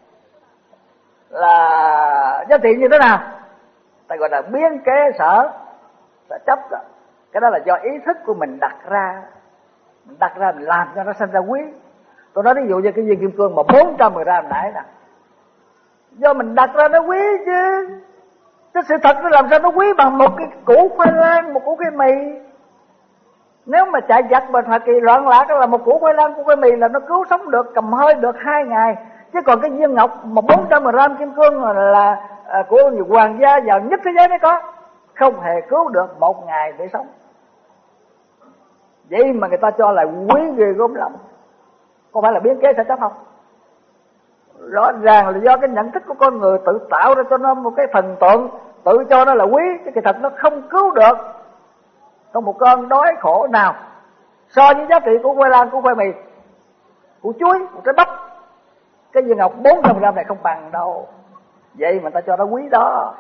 là giá trị như thế nào, ta gọi là biến kế sở chấp đó. Cái đó là do ý thức của mình đặt ra, mình làm cho nó sinh ra quý. Tôi nói ví dụ như cái viên kim cương mà 400g nãy nè, do mình đặt ra nó quý chứ sự thật nó làm sao nó quý bằng một cái củ khoai lang, một củ khoai mì. Nếu mà chạy giặc mà thời kỳ loạn lạc là một củ khoai lang, củ khoai mì là nó cứu sống được, cầm hơi được 2 ngày. Chứ còn cái viên ngọc mà 400g kim cương là của nhiều hoàng gia giàu nhất thế giới mới có, không hề cứu được 1 ngày để sống. Vậy mà người ta cho là quý ghê gớm lắm. Có phải là biến kế sở chấp không? Rõ ràng là do cái nhận thức của con người tự tạo ra cho nó một cái thần tượng, tự cho nó là quý, chứ kỳ thật nó không cứu được không một cơn đói khổ nào so với giá trị của khoai lang, của khoai mì, của chuối, của trái bắp, cái viên ngọc 400g này không bằng đâu. Vậy mà ta cho nó quý đó.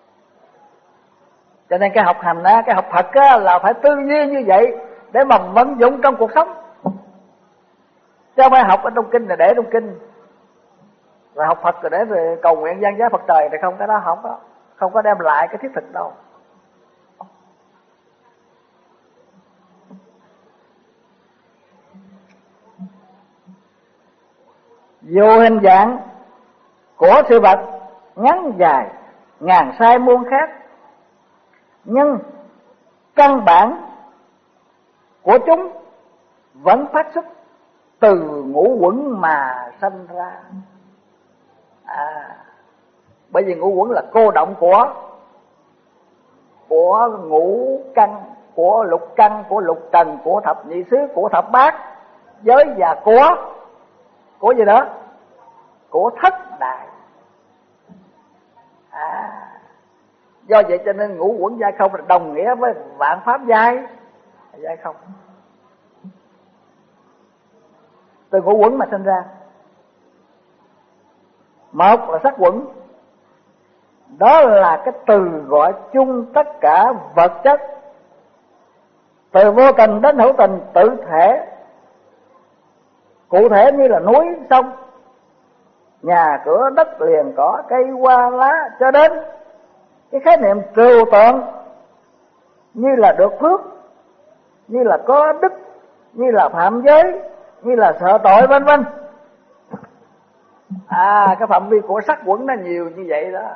Cho nên cái học hành á, cái học Phật á, là phải tư duy như vậy để mà vận dụng trong cuộc sống. Chứ không phải học ở trong kinh là để trong kinh, rồi học Phật rồi để rồi cầu nguyện gian giá Phật trời thì không, cái đó không có, không có đem lại cái thiết thực đâu. Dù hình dạng của sự vật ngắn dài, ngàn sai muôn khác, nhưng căn bản của chúng vẫn phát xuất từ ngũ uẩn mà sanh ra. Bởi vì ngũ uẩn là cô động của ngũ căn, của lục căn, của lục trần, của thập nhị xứ, của thập bát giới và của gì đó, của thất đại. Do vậy cho nên ngũ uẩn giai không là đồng nghĩa với vạn pháp giai không. Từ ngũ uẩn mà sinh ra. Một là sắc uẩn, đó là cái từ gọi chung tất cả vật chất, từ vô tình đến hữu tình, tự thể, cụ thể như là núi sông, nhà cửa đất liền cỏ cây hoa lá, cho đến cái khái niệm trừu tượng như là được phước, như là có đức, như là phạm giới, như là sợ tội, vân vân. Cái phạm vi của sắc uẩn nó nhiều như vậy đó.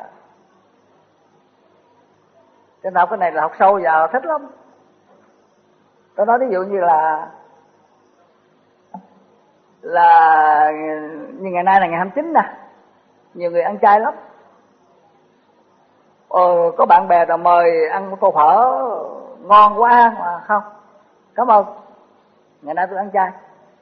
Cho nên học cái này là học sâu vào thích lắm. Tôi nói ví dụ như là như ngày nay là ngày 29 nè, nhiều người ăn chay lắm. Có bạn bè rồi mời ăn tô phở ngon quá mà không, cảm ơn, ngày nay tôi ăn chay.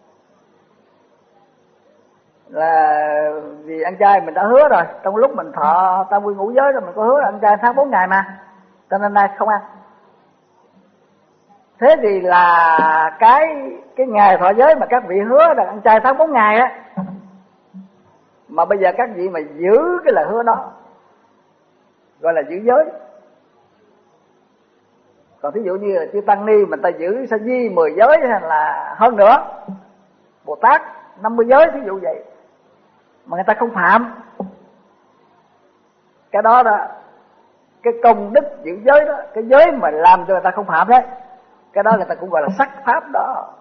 Là vì ăn chay mình đã hứa rồi, trong lúc mình thọ tam quy ngũ giới rồi mình có hứa là ăn chay tháng 4 ngày mà, cho nên nay không ăn. Thế thì là cái ngày thọ giới mà các vị hứa là ăn chay tháng 4 ngày á, mà bây giờ các vị mà giữ cái lời hứa đó gọi là giữ giới. Còn thí dụ như là chư tăng ni mình ta giữ sa di 10 giới hay là hơn nữa, Bồ Tát 50 giới thí dụ vậy, mà người ta không phạm cái đó đó, cái công đức giữ giới đó, cái giới mà làm cho người ta không phạm đấy, cái đó người ta cũng gọi là sắc pháp đó.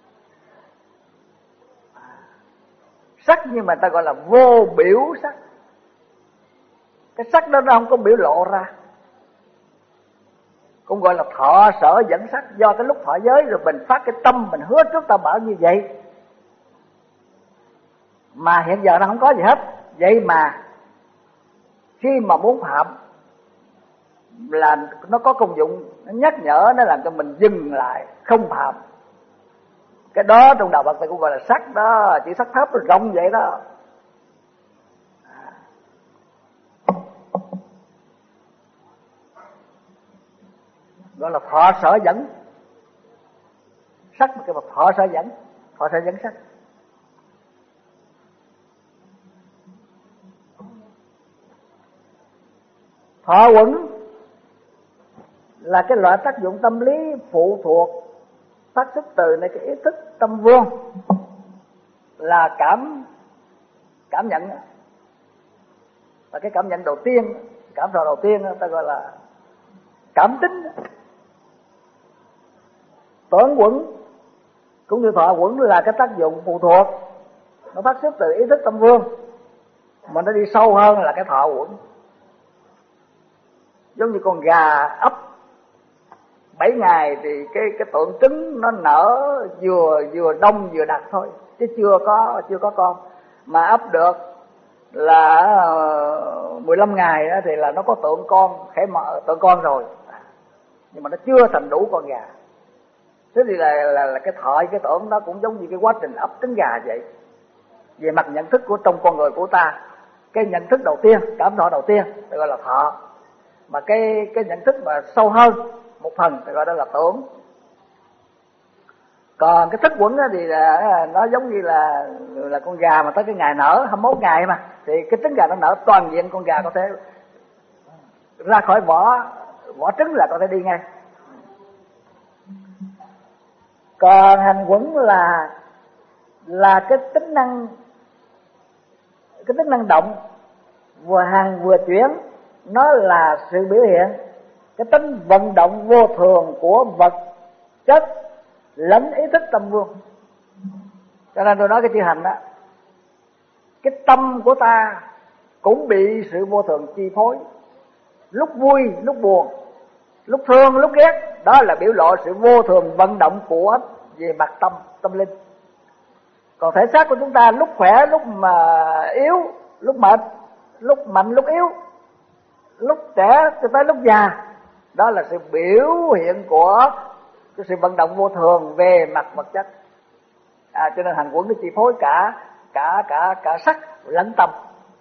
Sắc nhưng mà người ta gọi là vô biểu sắc. Cái sắc đó nó không có biểu lộ ra, cũng gọi là thọ sở dẫn sắc. Do cái lúc thọ giới rồi mình phát cái tâm mình hứa trước ta bảo như vậy, mà hiện giờ nó không có gì hết. Vậy mà khi mà muốn phạm là nó có công dụng, nó nhắc nhở, nó làm cho mình dừng lại không phạm. Cái đó trong đạo Phật ta cũng gọi là sắc đó, chỉ sắc pháp nó rộng vậy đó. Gọi là thọ sở dẫn sắc, mà cái thọ sở dẫn sắc. Thọ uẩn là cái loại tác dụng tâm lý phụ thuộc phát xuất từ này cái ý thức tâm vương, là cảm nhận. Và cái cảm nhận đầu tiên, cảm thọ đầu tiên ta gọi là cảm tính. Tưởng uẩn cũng như thọ uẩn là cái tác dụng phụ thuộc, nó phát xuất từ ý thức tâm vương, mà nó đi sâu hơn là cái thọ uẩn. Giống như con gà ấp 7 ngày thì cái tượng trứng nó nở vừa đông vừa đặc thôi, chứ chưa có con. Mà ấp được là 15 ngày đó thì là nó có tượng con rồi, nhưng mà nó chưa thành đủ con gà. Thế thì là cái thọ cái tưởng nó cũng giống như cái quá trình ấp trứng gà vậy. Về mặt nhận thức của trong con người của ta, cái nhận thức đầu tiên, cảm thọ đầu tiên thì gọi là thọ, mà cái nhận thức mà sâu hơn một phần thì gọi đó là tưởng. Còn cái thức quẩn thì là nó giống như là con gà mà tới cái ngày nở 21 ngày mà, thì cái trứng gà nó nở toàn diện, con gà có thể ra khỏi vỏ trứng là có thể đi ngay. Còn hành quẩn là cái tính năng động, vừa hành vừa chuyển, nó là sự biểu hiện cái tính vận động vô thường của vật chất lẫn ý thức tâm vương. Cho nên tôi nói cái chữ hành đó, cái tâm của ta cũng bị sự vô thường chi phối, lúc vui lúc buồn, lúc thương lúc ghét, đó là biểu lộ sự vô thường vận động của về mặt tâm linh. Còn thể xác của chúng ta lúc khỏe lúc mà yếu, lúc mệt, lúc mạnh lúc yếu, lúc trẻ cho tới lúc già, đó là sự biểu hiện của cái sự vận động vô thường về mặt vật chất. Cho nên hành quẩn nó chi phối cả sắc lẫn tâm.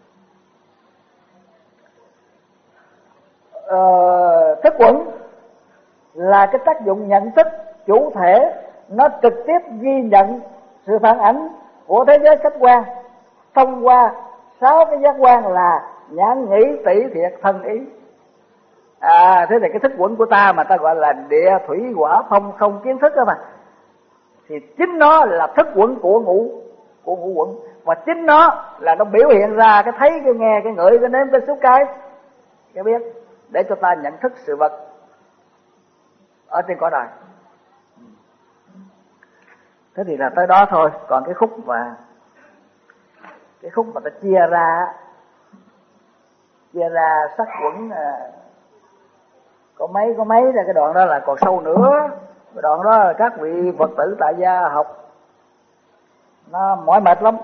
Thức quẩn là cái tác dụng nhận thức chủ thể, nó trực tiếp ghi nhận sự phản ảnh của thế giới khách quan thông qua 6 cái giác quan là nhãn nhĩ tỷ thiệt thân ý. Thế thì cái thức quẩn của ta mà ta gọi là địa thủy hỏa phong không kiến thức đó mà, thì chính nó là thức quẩn của ngũ quẩn, và chính nó là nó biểu hiện ra cái thấy, cái nghe, cái ngửi, cái nếm, cái xúc, cái biết, để cho ta nhận thức sự vật ở trên cõi đời. Thế thì là tới đó thôi. Còn cái khúc mà ta chia ra sắc quẩn có mấy là cái đoạn đó là còn sâu nữa. Cái đoạn đó là các vị Phật tử tại gia học nó mỏi mệt lắm.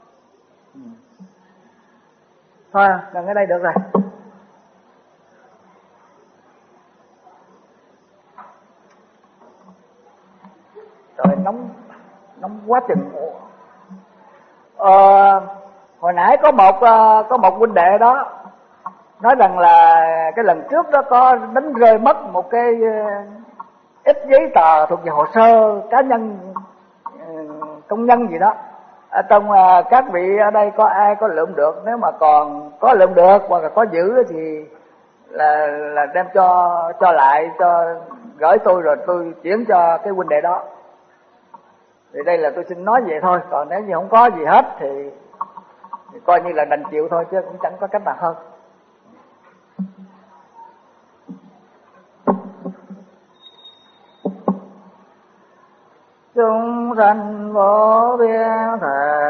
Thôi gần ở đây được rồi. Trời nóng quá chừng. Hồi nãy có một huynh đệ đó nói rằng là cái lần trước đó có đánh rơi mất một cái ít giấy tờ thuộc về hồ sơ cá nhân, công nhân gì đó. Ở trong các vị ở đây có ai có lượm được? Nếu mà còn có lượm được hoặc là có giữ thì là đem cho lại, cho gửi tôi rồi tôi chuyển cho cái huynh đệ đó. Thì đây là tôi xin nói vậy thôi. Còn nếu như không có gì hết thì coi như là đành chịu thôi, chứ cũng chẳng có cách nào hơn. Chúng sanh vô biên thể